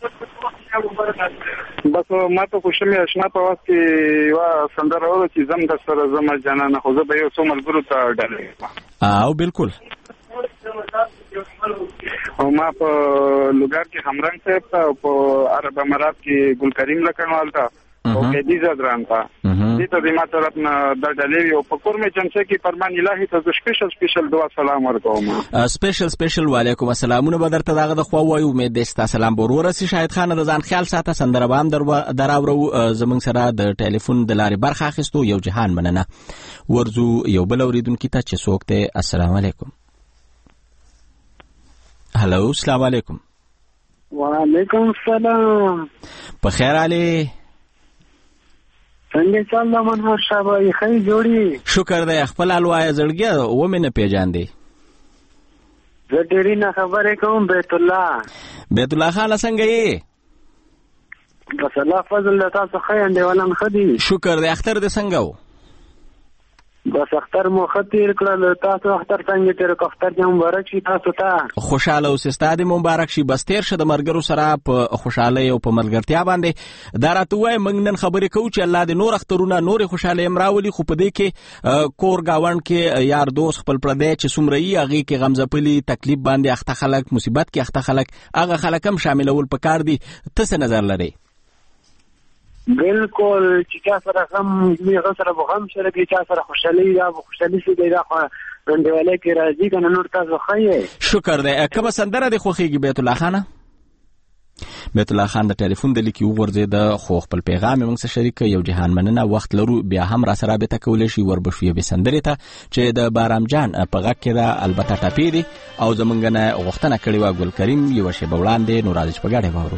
بس ما ته خوشمه آشنا په وخت کې وا سندره وره چې زم د سره زم جانانه خو زه به یو څو ملګرو ته ډالې او بالکل او ما په لوګار کې همرنګ صاحب په عرب امارات کې ګل کریم لکنوال تا او کې دې زدران تا دې ته د ما طرف نه د ډالې او په کور مې چمچه کې فرمان الهي ته سپیشل سپیشل دعا سلام ورکوم. سپیشل سپیشل وعلیکم السلامونه بدرته دغه د خو وایو امید دې ست سلام ورورسي. شاهد خان د ځان خیال ساته سندره بام دراورو زمنګ سره د ټلیفون د لارې برخه اخیستو یو جهان مننه. ورزو یو بل اوریدونکو ته چې څوک ته السلام علیکم. هلو السلام علیکم. وعلیکم السلام. په خیر علي څنګه چل منور شابه خی جوړي؟ شکر دی. خپل الوای زړګیا و مې نه پیژاندې. زه ډېری نه خبرې کوم. بیت الله بیت الله خان څنګه یې؟ بس الله فضل تاسو خیر دی ولن خدي. شکر دی. اختر دې څنګه و؟ بس اختر مو خطیر کړل. تاسو اختر څنګه تیر کو؟ اختر دې مبارک شي تاسو ته. خوشاله اوسې. ستاسو مبارک شي. بس تیر شه د مرګرو سره په خوشاله او په ملګرتیا باندې. دا راته وای موږ نن خبرې کوو چې الله دې نور اخترونه نور خوشاله امراولي خو په دې کې کور گاوند کې یار دوست خپل پردې چې څومره یې هغه کې غمزپلي تکلیف باندې اخته خلک مصیبت کې اخته خلک هغه خلک هم شاملول پکار دي. تاسو نظر لري؟ بالکل چې چا سره هم یو سره بغم شرک چا سره خوشالي یا خوشالي شي دا خو رندواله کې راځي کنه نور تاسو خایې. شکر دی. کومه سندره د خوخيږي بیت الله خان؟ بیت الله خان د ټلیفون د لیکي وګرځي د خو خپل پیغام موږ سره شریک یو جهان مننه. وخت لرو بیا هم را سره به تکول شي وربشوي به سندرې ته چې د بارام جان په غږ کې دا البته ټاپی دي او زمونږ نه غوښتنه کړې و ګل کریم یو شی بوړاندې نور راځي په غاړه وورو.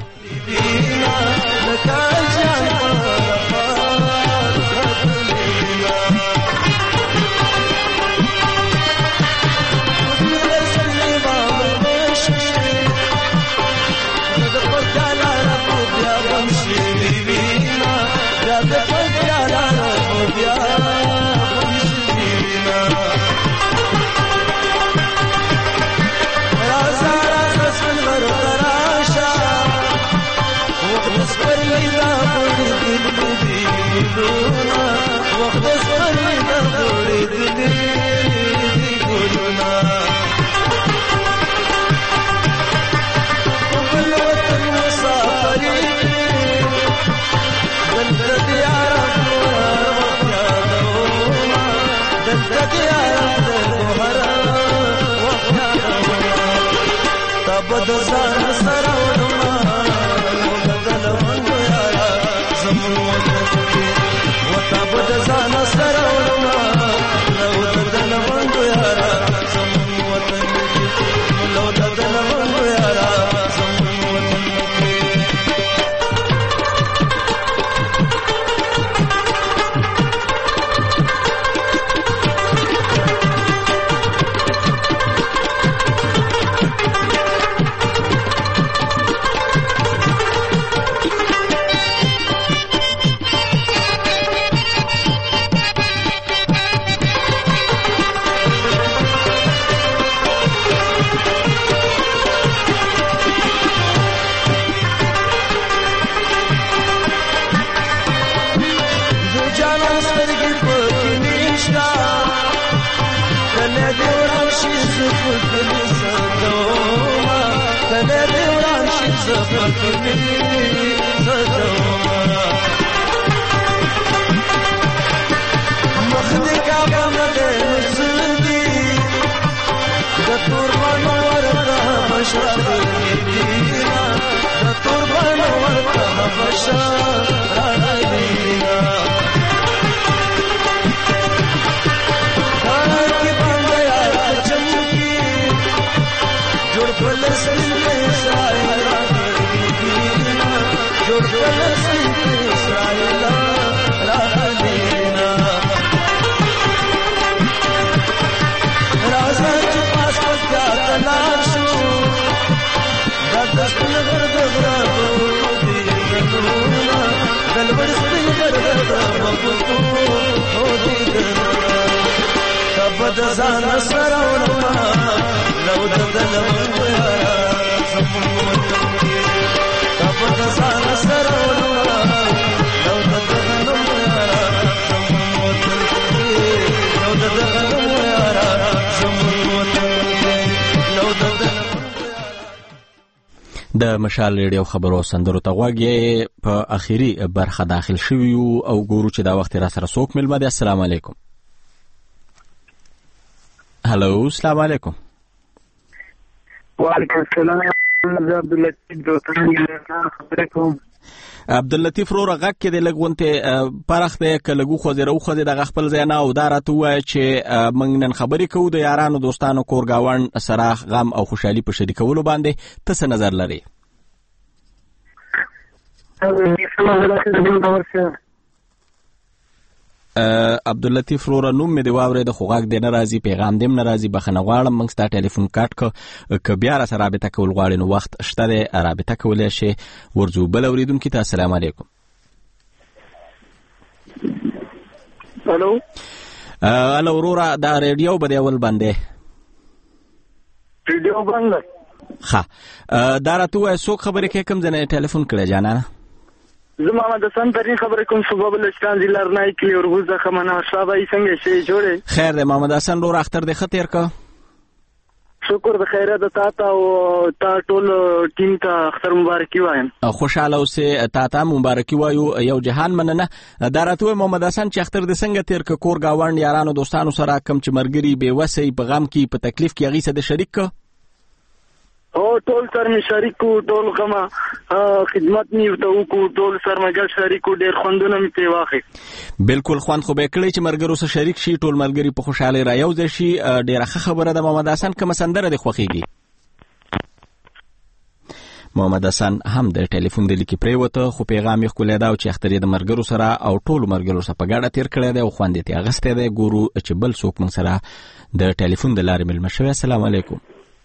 شي زفکلی سدوما کله دې وران شي زفکلی سدوما مخدی کعبه مده نسدی د قربان ورته بشر دینا د قربان ورته بشر دینا جوړ فلسطین کې اسرائیل جوړ فلسطین کې اسرائیل راغلینا راځه چې پاس پکا تلار شو دا دستل غرد غرابو دې ګنونا دلبر سپین غرد مبتو هو دې ګنونا تبد ځان سره ورما لو ددل ويا زمون وطن کې تبد ځان سره ورما لو ددل ويا زمون وطن کې لو ددل ويا زمون وطن کې لو ددل د مشال ریډیو خبرو سندرو ته غوږی په اخیری برخه داخل شوی او ګورو چې دا وخت را سره څوک ملمه دي. السلام علیکم. هلو السلام علیکم. وعلیکم السلام. عبداللطیف دوستان خبرې کوم. عبداللطیف رو رغک کې د لګونته پرخ د کلګو خو زیرو خو د خپل ځای نه او دا راته وای چې موږ نن خبرې کوو د یارانو دوستانو کورګاون سره غم او خوشحالي په شریکولو باندې ته څه نظر لري؟ عبداللطیف رو نوم مې دی واورې د خوغاک د ناراضي پیغام دیم ناراضي بخنه غواړم موږ ستاسو ټلیفون کاټ ک ک بیا را سره رابطه کول غواړي نو وخت شته د رابطه کولای شي ورځو بل اوریدونکو ته السلام علیکم. الو الو ورورا دا ریډیو بده اول باندې ریډیو باندې ښه دا راته وای څوک خبرې کې کوم ځنه ټلیفون کړی جانا زه محمد حسن ترین خبرې کوم صوبه بلوچستان ضلع لرنای کې ورغوزه خمنه صاحب ای څنګه شي جوړه خیر دی محمد حسن رو اختر د خطر کا شکر د خیره د تا ته او تا ټول ټیم ته اختر مبارکي وایم. خوشاله اوسه تا ته مبارکي وایو یو جهان مننه. دا راته محمد حسن چې اختر د څنګه تیر ک کور گاوند یارانو دوستانو سره کم چې مرګري به وسې په غم کې په تکلیف کې هغه سره شریک ک او ټول سر می شریکو ټول غما خدمت نیو ته کو ټول سر مګل شریکو ډیر خوندونه می ته واخی بالکل خوند خو به کړی چې مرګرو سره شریک شي ټول مرګري په خوشاله را یو ځای شي ډیره خبره ده. محمد حسن کوم سندره د خوخیږي؟ محمد حسن هم د ټلیفون د لیکي پریوته خو پیغام یې خولې دا چې اخترې د مرګرو سره او ټول مرګرو سره په ګډه تیر کړی دی او خوند یې اغسته دی. ګورو چې بل څوک من سره د ټلیفون د لارې مل مشوي. السلام علیکم.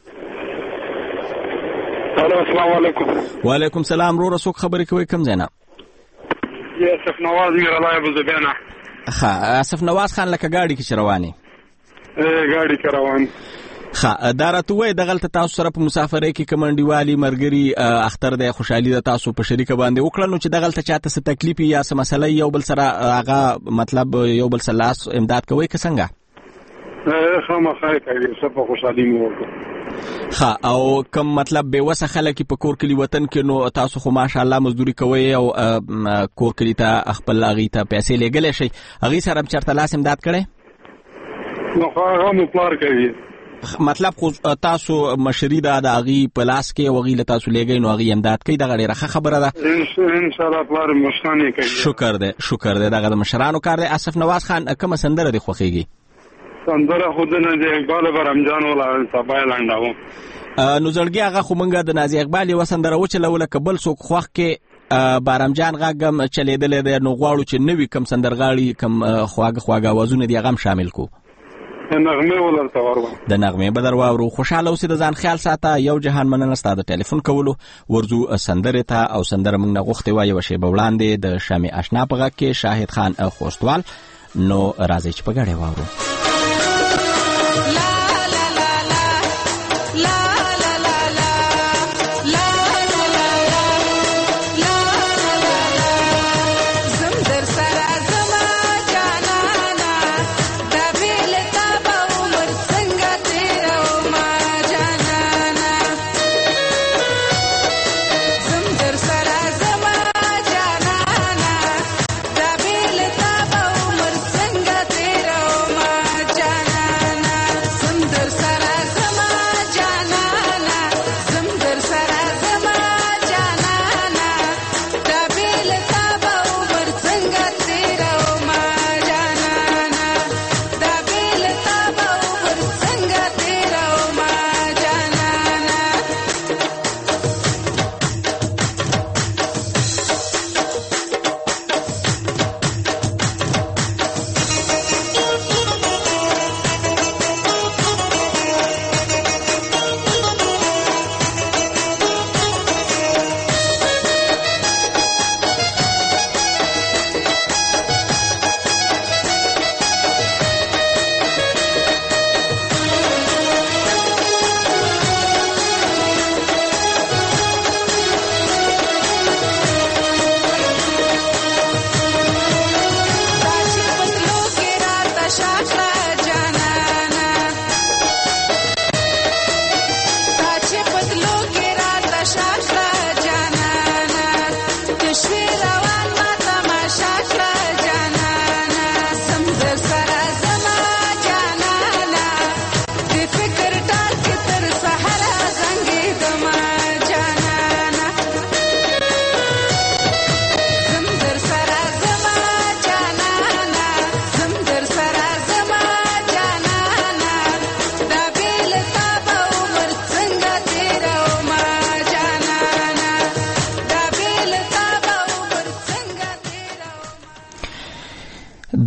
السلام علیکم. وعلیکم السلام. رو رسوک خبرې کوي کوم ځای نه؟ یوسف نواز میر الله ابو زبیانه. ښه اسف نواز خان لکه ګاډي کې رواني ګاډي کې روان. ښه دا راته وای دغلته تاسو سره په مسافرۍ کې کمنډیوالي مرګري اختر د خوشحالي د تاسو په شریکه باندې وکړل نو چې دغلته چاته څه تکلیف یا څه مسله یو بل سره هغه مطلب یو بل سره لاس امداد کوي که څنګه؟ خامخا کوي څه په خوشحالي مو وکړه. ښه او کوم مطلب به وسه خلک په کور کلی وطن کې نو تاسو خو ماشاءالله مزدوري کوي او کور کلی ته خپل لاغي ته پیسې لګلې شي هغه سره چرته لاس امداد کړي نو هغه مو پلار کوي مطلب خو تاسو مشري دا د اغي پلاس کې وغیله تاسو لګي نو اغي امداد کوي دغه ډیره خبره ده ان شاء الله پلار مشانه کوي. شکر ده شکر ده دغه مشرانو کار ده. اسف نواز خان کوم سندره دی خوخیږي؟ سندره خودنه د اقبال برمجان ولا سبا لانداو نو زړګي هغه خو مونږه د نازي اقبال یو سندره وچلول کبل سوک خوخ کې برمجان غاګم چلیدل د نو غواړو چې نوې کم سندرغاړي کم خواګه خواګه आवाजونه دی غم شامل کو نغمه ولرته ورو د نغمه بدر واورو. خوشاله اوسې د ځان خیال ساته. یو جهان مننه ستاسو ټلیفون کولو ورزو سندره ته او سندره موږ نه غوښتي وای وشي بولاندې د شامي آشنا پغه کې شاهد خان خوستوال نو راځي چې په ګډه واورو. Tera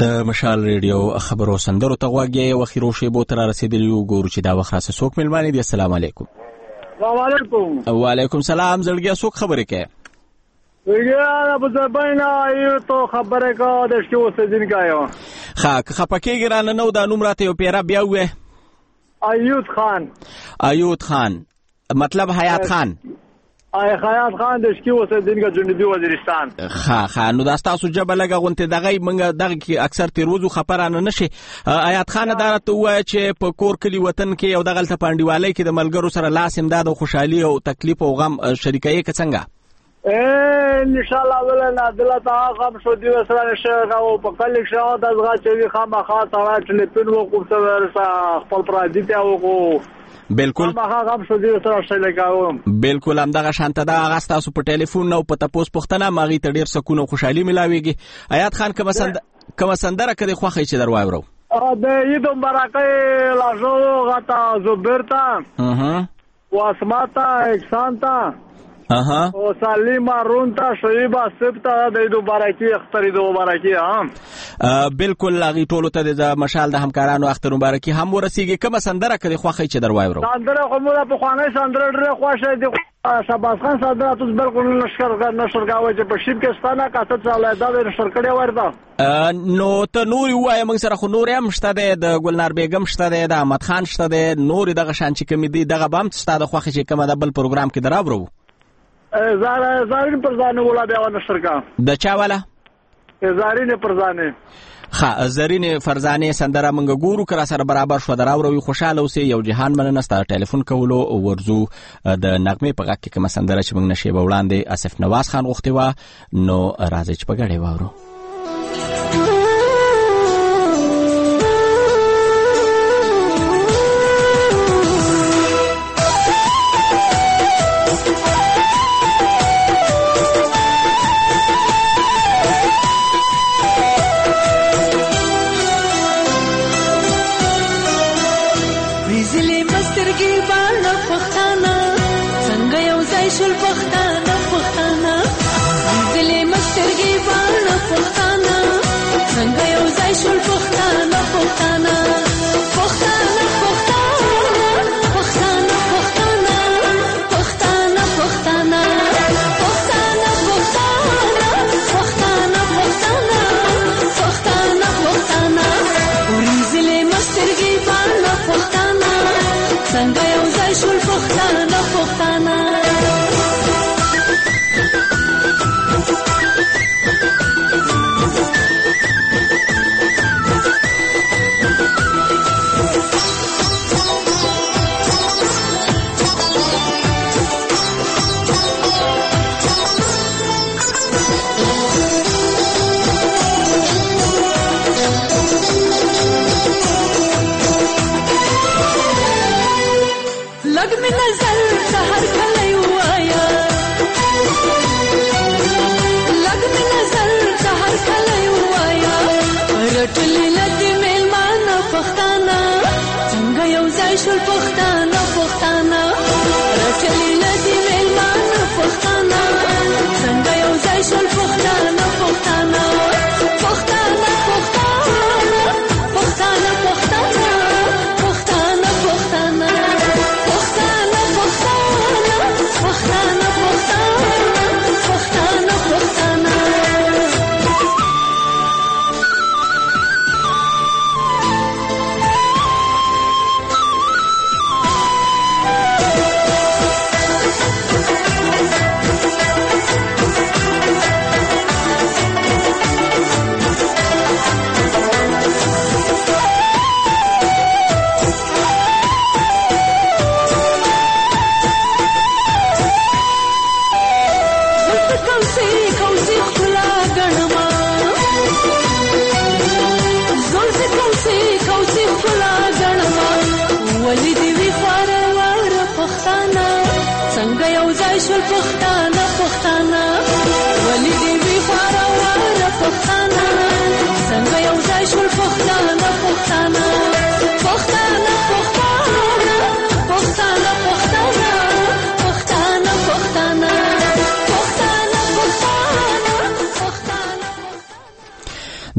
د مشال ریډیو خبرو سندرو ته غوږی او خیرو شیبو تر رسیدلی ګورو چې دا وخت راسه څوک ملمانې دي. السلام علیکم. وعلیکم وعلیکم سلام. زړګیا څوک خبرې کوي؟ ویګا ابو زبینا ایو تو خبره کا د شو سدین کایو. ها که خپکیږي رانه نو دا نوم راته یو پیرا بیا وې. ایوب خان. ایوب خان مطلب حیات خان. ای حیات خان د شکیو سدین کا جنوبي وزیرستان. ها ها نو دا تاسو جبه لګه غونته دغه منګه دغه کې اکثر تیروزو خبرانه نشي. حیات خان دارته وای چې په کور کلی وطن کې یو دغه تپانډیوالۍ کې د ملګرو سره لاس امداد او خوشحالي او تکلیف او غم شریکای کې څنګه؟ ان شاء الله ولنا دلته غم شو دی سره شغه او په کلی شاو د غا چې خامخا سره ټلیفون وکړ سره خپل پراځي ته وکړو. بالکل خامخا غم شو دی سره شلګاوم. بالکل هم دغه شانته دا هغه تاسو په ټلیفون نو په تاسو پښتنه ماغي ته ډیر سکون او خوشحالي ملاويږي. حیات خان کوم سند کوم سندره کړي خوخه چې درواورو د عید مبارکي لاسو غتا زبرتا اها واسماتا احسانتا اها او سلیما رونتا شیبا سپتا د عید مبارکي اختر د مبارکي هم بالکل لاغي ټولو ته د مشال د همکارانو اختر مبارکي هم ورسیږي. کوم سندره کړي خوخه چې درواورو سندره کومه په خوانه سندره ډېر خوښه دي. شاباس خان سندره تاسو بالکل نشر نشر گاوي چې په شیب کې ستانه کاته چاله دا نشر کړي ورته. نو ته نور وای موږ سره خو نور هم شته د ګلنار بیگم شته د احمد خان شته د نور دغه شان چې کوم دي دغه بام ستاده خوخه چې کومه د بل پروګرام کې دراورو. زار زارین پرزانه ولا بیا نشر کا د چا والا زارین پرزانه. ها زرین فرزانه سندره منګ ګورو کرا سره برابر شو دراوروي خوشاله اوسې یو جهان مننه ستاره ټلیفون کولو او ورزو د نغمه په غږ کې کوم سندره چې موږ نشي وړاندې اسف نواز خان غوښتي وا نو راځي چې په غړې واورو.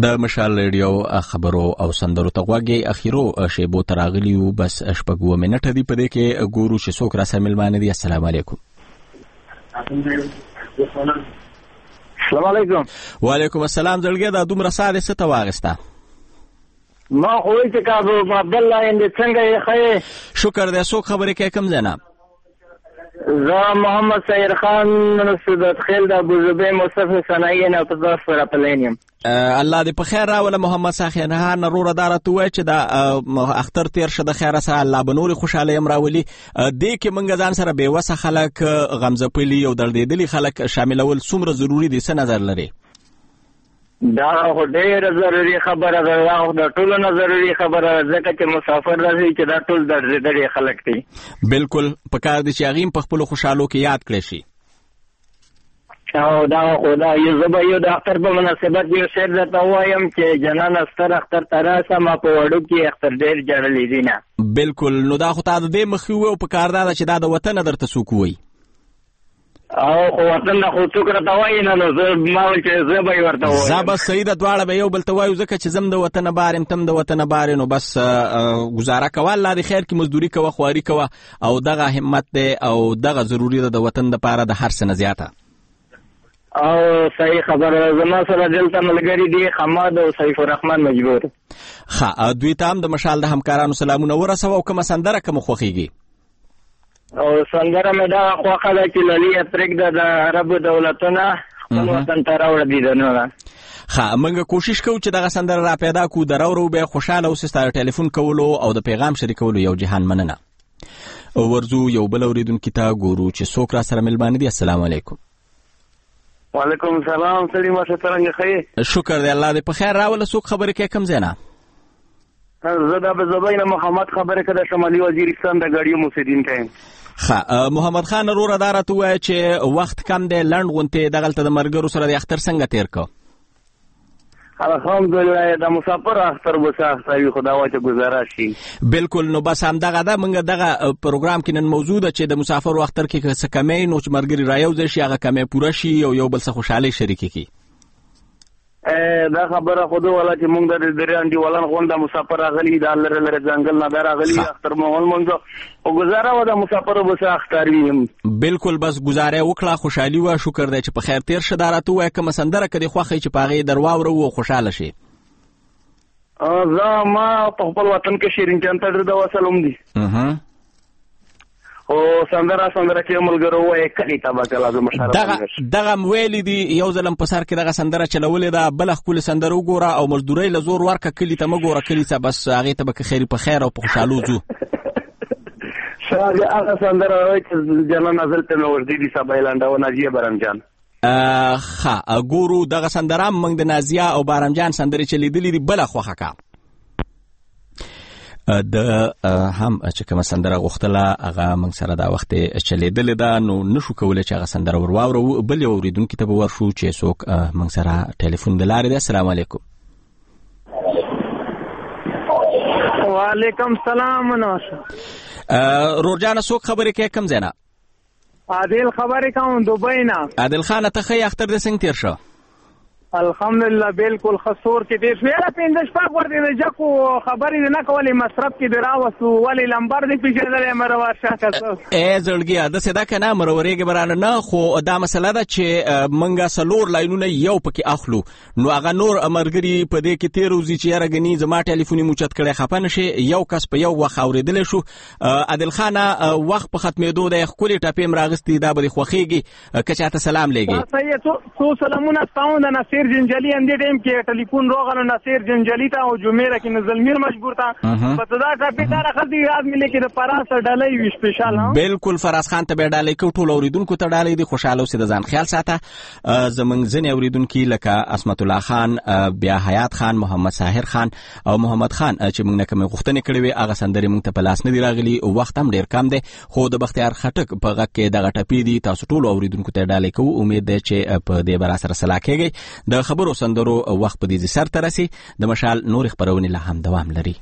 د مشال ریډیو خبرو او سندرو ته غوږی اخیرو شیبو تراغلیو بس شپږو منټه دی په دې کې ګورو چې څوک را سره ملمانه دي. السلام علیکم. السلام علیکم. وعلیکم السلام. زړګي دا دومره ساده څه ته واغسته؟ ما خو چې کابو عبد الله اند څنګه یې خې؟ شکر دې. څوک خبرې کوي کوم ځای نه؟ زه محمد سیر خان سودت خیل د ابو زبیر مصطفی صنایع نه په ځای سره پلینم. الله دې په خیر راوله. محمد ساخر نه نور دارا تو چې دا اختر تیر شه د خیر سره الله بنور خوشاله ام راولي. دې کې منګ ځان سره به وسه خلک غمزپلی او دردېدلی خلک شاملول څومره ضروری دي؟ څه نظر لري؟ دا خو ډېره ضروري خبره ده. دا خو د ټولو نه ضروري خبره ده ځکه چې مسافر راځي چې دا ټول دردېدلي خلک دي. بالکل پکار دي چې هغې په خپلو خوشحالو کې یاد کړی شي. او دا خو دا یو زه به یو د اختر په مناسبت یو شعر درته ووایم چې جنانه ستر اختر ته راسه ما په وړو کې اختر ډېر جړلي دي نه. بالکل. نو دا خو تا د دې مخکې وویل په کار دا ده چې دا د وطنه درته څوک ووایي او خو وطن نه خو څوک راته وایي نه نو زه ما ویل چې زه به یې ورته ووایم. زه بس صحیح ده دواړه به یو بل ته وایو ځکه چې زه هم د وطنه بار یم تم د وطنه بار یې نو بس ګزاره کوه الله دې خیر کړي مزدوري کوه خواري کوه او دغه همت دی او دغه ضروري ده د وطن دپاره د هر څه نه زیاته. او صحیح خبره. زما سره دلته ملګري دي حماد او سیف الرحمن مجبور. ښه دوی ته هم د مشال د همکارانو سلامونه ورسوه او کومه سندره کومه خوښېږي؟ او سندره مې دا خوښه ده چې للیه پرېږده د عربو دولتونه خپل وطن ته راوړه دیدنونه. ښه موږ کوشش کوو چې دغه سندره را پیدا کړو د راوړو بیا خوشحاله اوسې ستا د ټلیفون کولو او د پیغام شریکولو یو جهان مننه. ورځو یو بل اورېدونکي ته ګورو چې څوک را سره ملمانه دي. السلام علیکم. وعلیکم السلام. سړي ماشه څرنګه ښه؟ شکر دی الله دې په خیر راوله. څوک خبرې کوي کوم ځای نه؟ زه د ابوظبي نه محمد خبرې کوم د شمالي وزیرستان د ګاډیو موسیدونکی یم. ښه محمد خان وروره دا راته ووایه چې وخت کم دی لنډ غونتې دغلته د ملګرو سره د اختر څنګه تېر کړ؟ الحمدلله د مسافر اختر به څه اختر وي خدا وا چې ګزاره شي. بالکل. نو بس همدغه ده موږ دغه پروګرام کې نن موضوع ده چې د مسافرو اختر کې که څه کمی نو چې ملګري رايوځای شي هغه کمی پوره شي او یو بل څه خوشحالۍ شریکې کړي. دا خبره خو ولا چې موږ د درې انډیوالان غونډه مسافر راغلي د لره لره ځنګل نه راغلي اختر مول مونږ او گزاره و د مسافر به څه اختر وي. بالکل. بس گزاره وکړه خوشحالي و. شکر دی چې په خیر تیر شه. دا راته ووایه کومه سندره که دې خوښوي چې په هغې در واورو او خوشحاله شي؟ زه ما په خپل وطن کې شیرین جان ته ډېر د وصلوم دي او سندره سندره چې ملګرو وایي کلي ته به کله زه مشاره دغه دغه م ویلي دي یو ځل په سر کې دغه سندره چلولې ده بله ښکلې سندره وګوره او مزدورۍ له زور ورکړه کلي ته مه ګوره کلي ته بس هغې ته به که خیر په خیر او په خوشحالو ځو. هغه سندره وایي چې جانانه دلته مې ورځي دي سبا یې لنډه و نازیه برمجان. ښه ګورو دغه سندره هم موږ د نازیه او بارمجان سندرې چې لیدلې دي بله خوښه که د هم چې کومه سندره غوښتله هغه موږ سره دا وخت چلیدلې ده نو نشو کولی چې هغه سندره ور واورو. بل یو اورېدونکي ته به ورشو چې څوک موږ سره ټلیفون د لارې دی. السلام علیکم. وعلیکم السلام. رورجانه څوک خبرې کوي کوم ځای نه؟ عادل خبرې کوم دوبۍ نه. عادل خانه ته ښه اختر دې څنګه تېر شو؟ الحمدلله بالکل خسور کې دې شویره پنځه شپږ ور دې جکو خبرې نه کولې مصرف کې دې راوستو ولې لمبر دې پیژندلې مرور شاکه ای زړګیا د سدا کنه مرورېږي برانه نه خو دا مسله ده چې منګه سلور لاینونه یو پکې اخلو نو هغه نور امرګری په دې کې تیروزي چې یاره غنی زما ټلیفوني موچت کړي خپن شي یو کس په یو وخت اوریدل شو. عادل خانه وخت په ختمېدو د خپل ټاپې مرغستی دا به خوخيږي که چاته سلام لګي. صحیح تو سلامونه تاو د نصیر جنجلی اندې ټیم کې ټلیفون روغلو نصیر جنجلی ته او جمیره کې نزلمیر مجبور تا په دا ټاپې دار خدي یاد ملي کې د پراس ډالۍ وی سپیشل ها بالکل فراز خان ته به ډالۍ کو ټول اوریدونکو ته ډالۍ دي خوشاله اوسې د ځان خیال ساته. زمنګ ځنې اوریدونکو لکه اسمت الله خان بیا حیات خان محمد ساحر خان او محمد خان چې موږ نه کوم غوښتنې کړې وي هغه سندري موږ ته په لاس نه دی راغلي او وخت هم ډیر کم دی خو د بختیار خټک په غږ کې دغه ټپې دي تاسو ټول اوریدونکو ته ډالۍ کوو. امید ده چې په دې بر سره سلا کېږي د خبرو سندرو وخت په دې سر ترسي د مشال نور خبرونه لا هم دوام لري.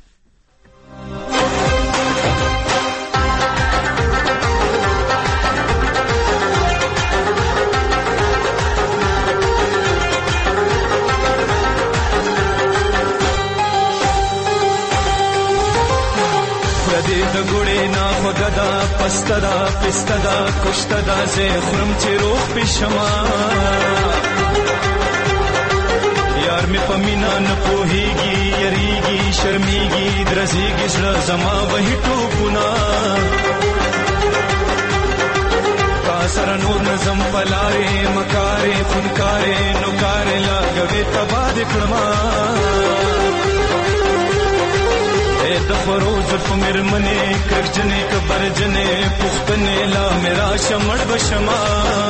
دې د ګوړې نه خوږه ده پسته ده پسته ده کشته ده زه خورم چې روغ پېشما یار مې په مینا نه پوهېږي یریږي شرمېږي درزېږي زړه زما وهي ټوپونه تا سره نور نظم پلارې مکارې خونکارې نوکارې لاګوې تبا دې کړما د فروز په مرمنې کرجنې کبرجنې پختنې لا میرا شمړ بشما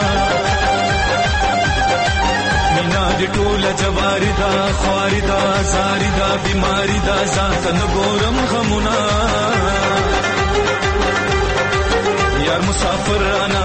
مینا دې ټوله جواری دا خواری دا زاری دا بیماری دا ځان ته نه ګورم غمونه یار مسافر انا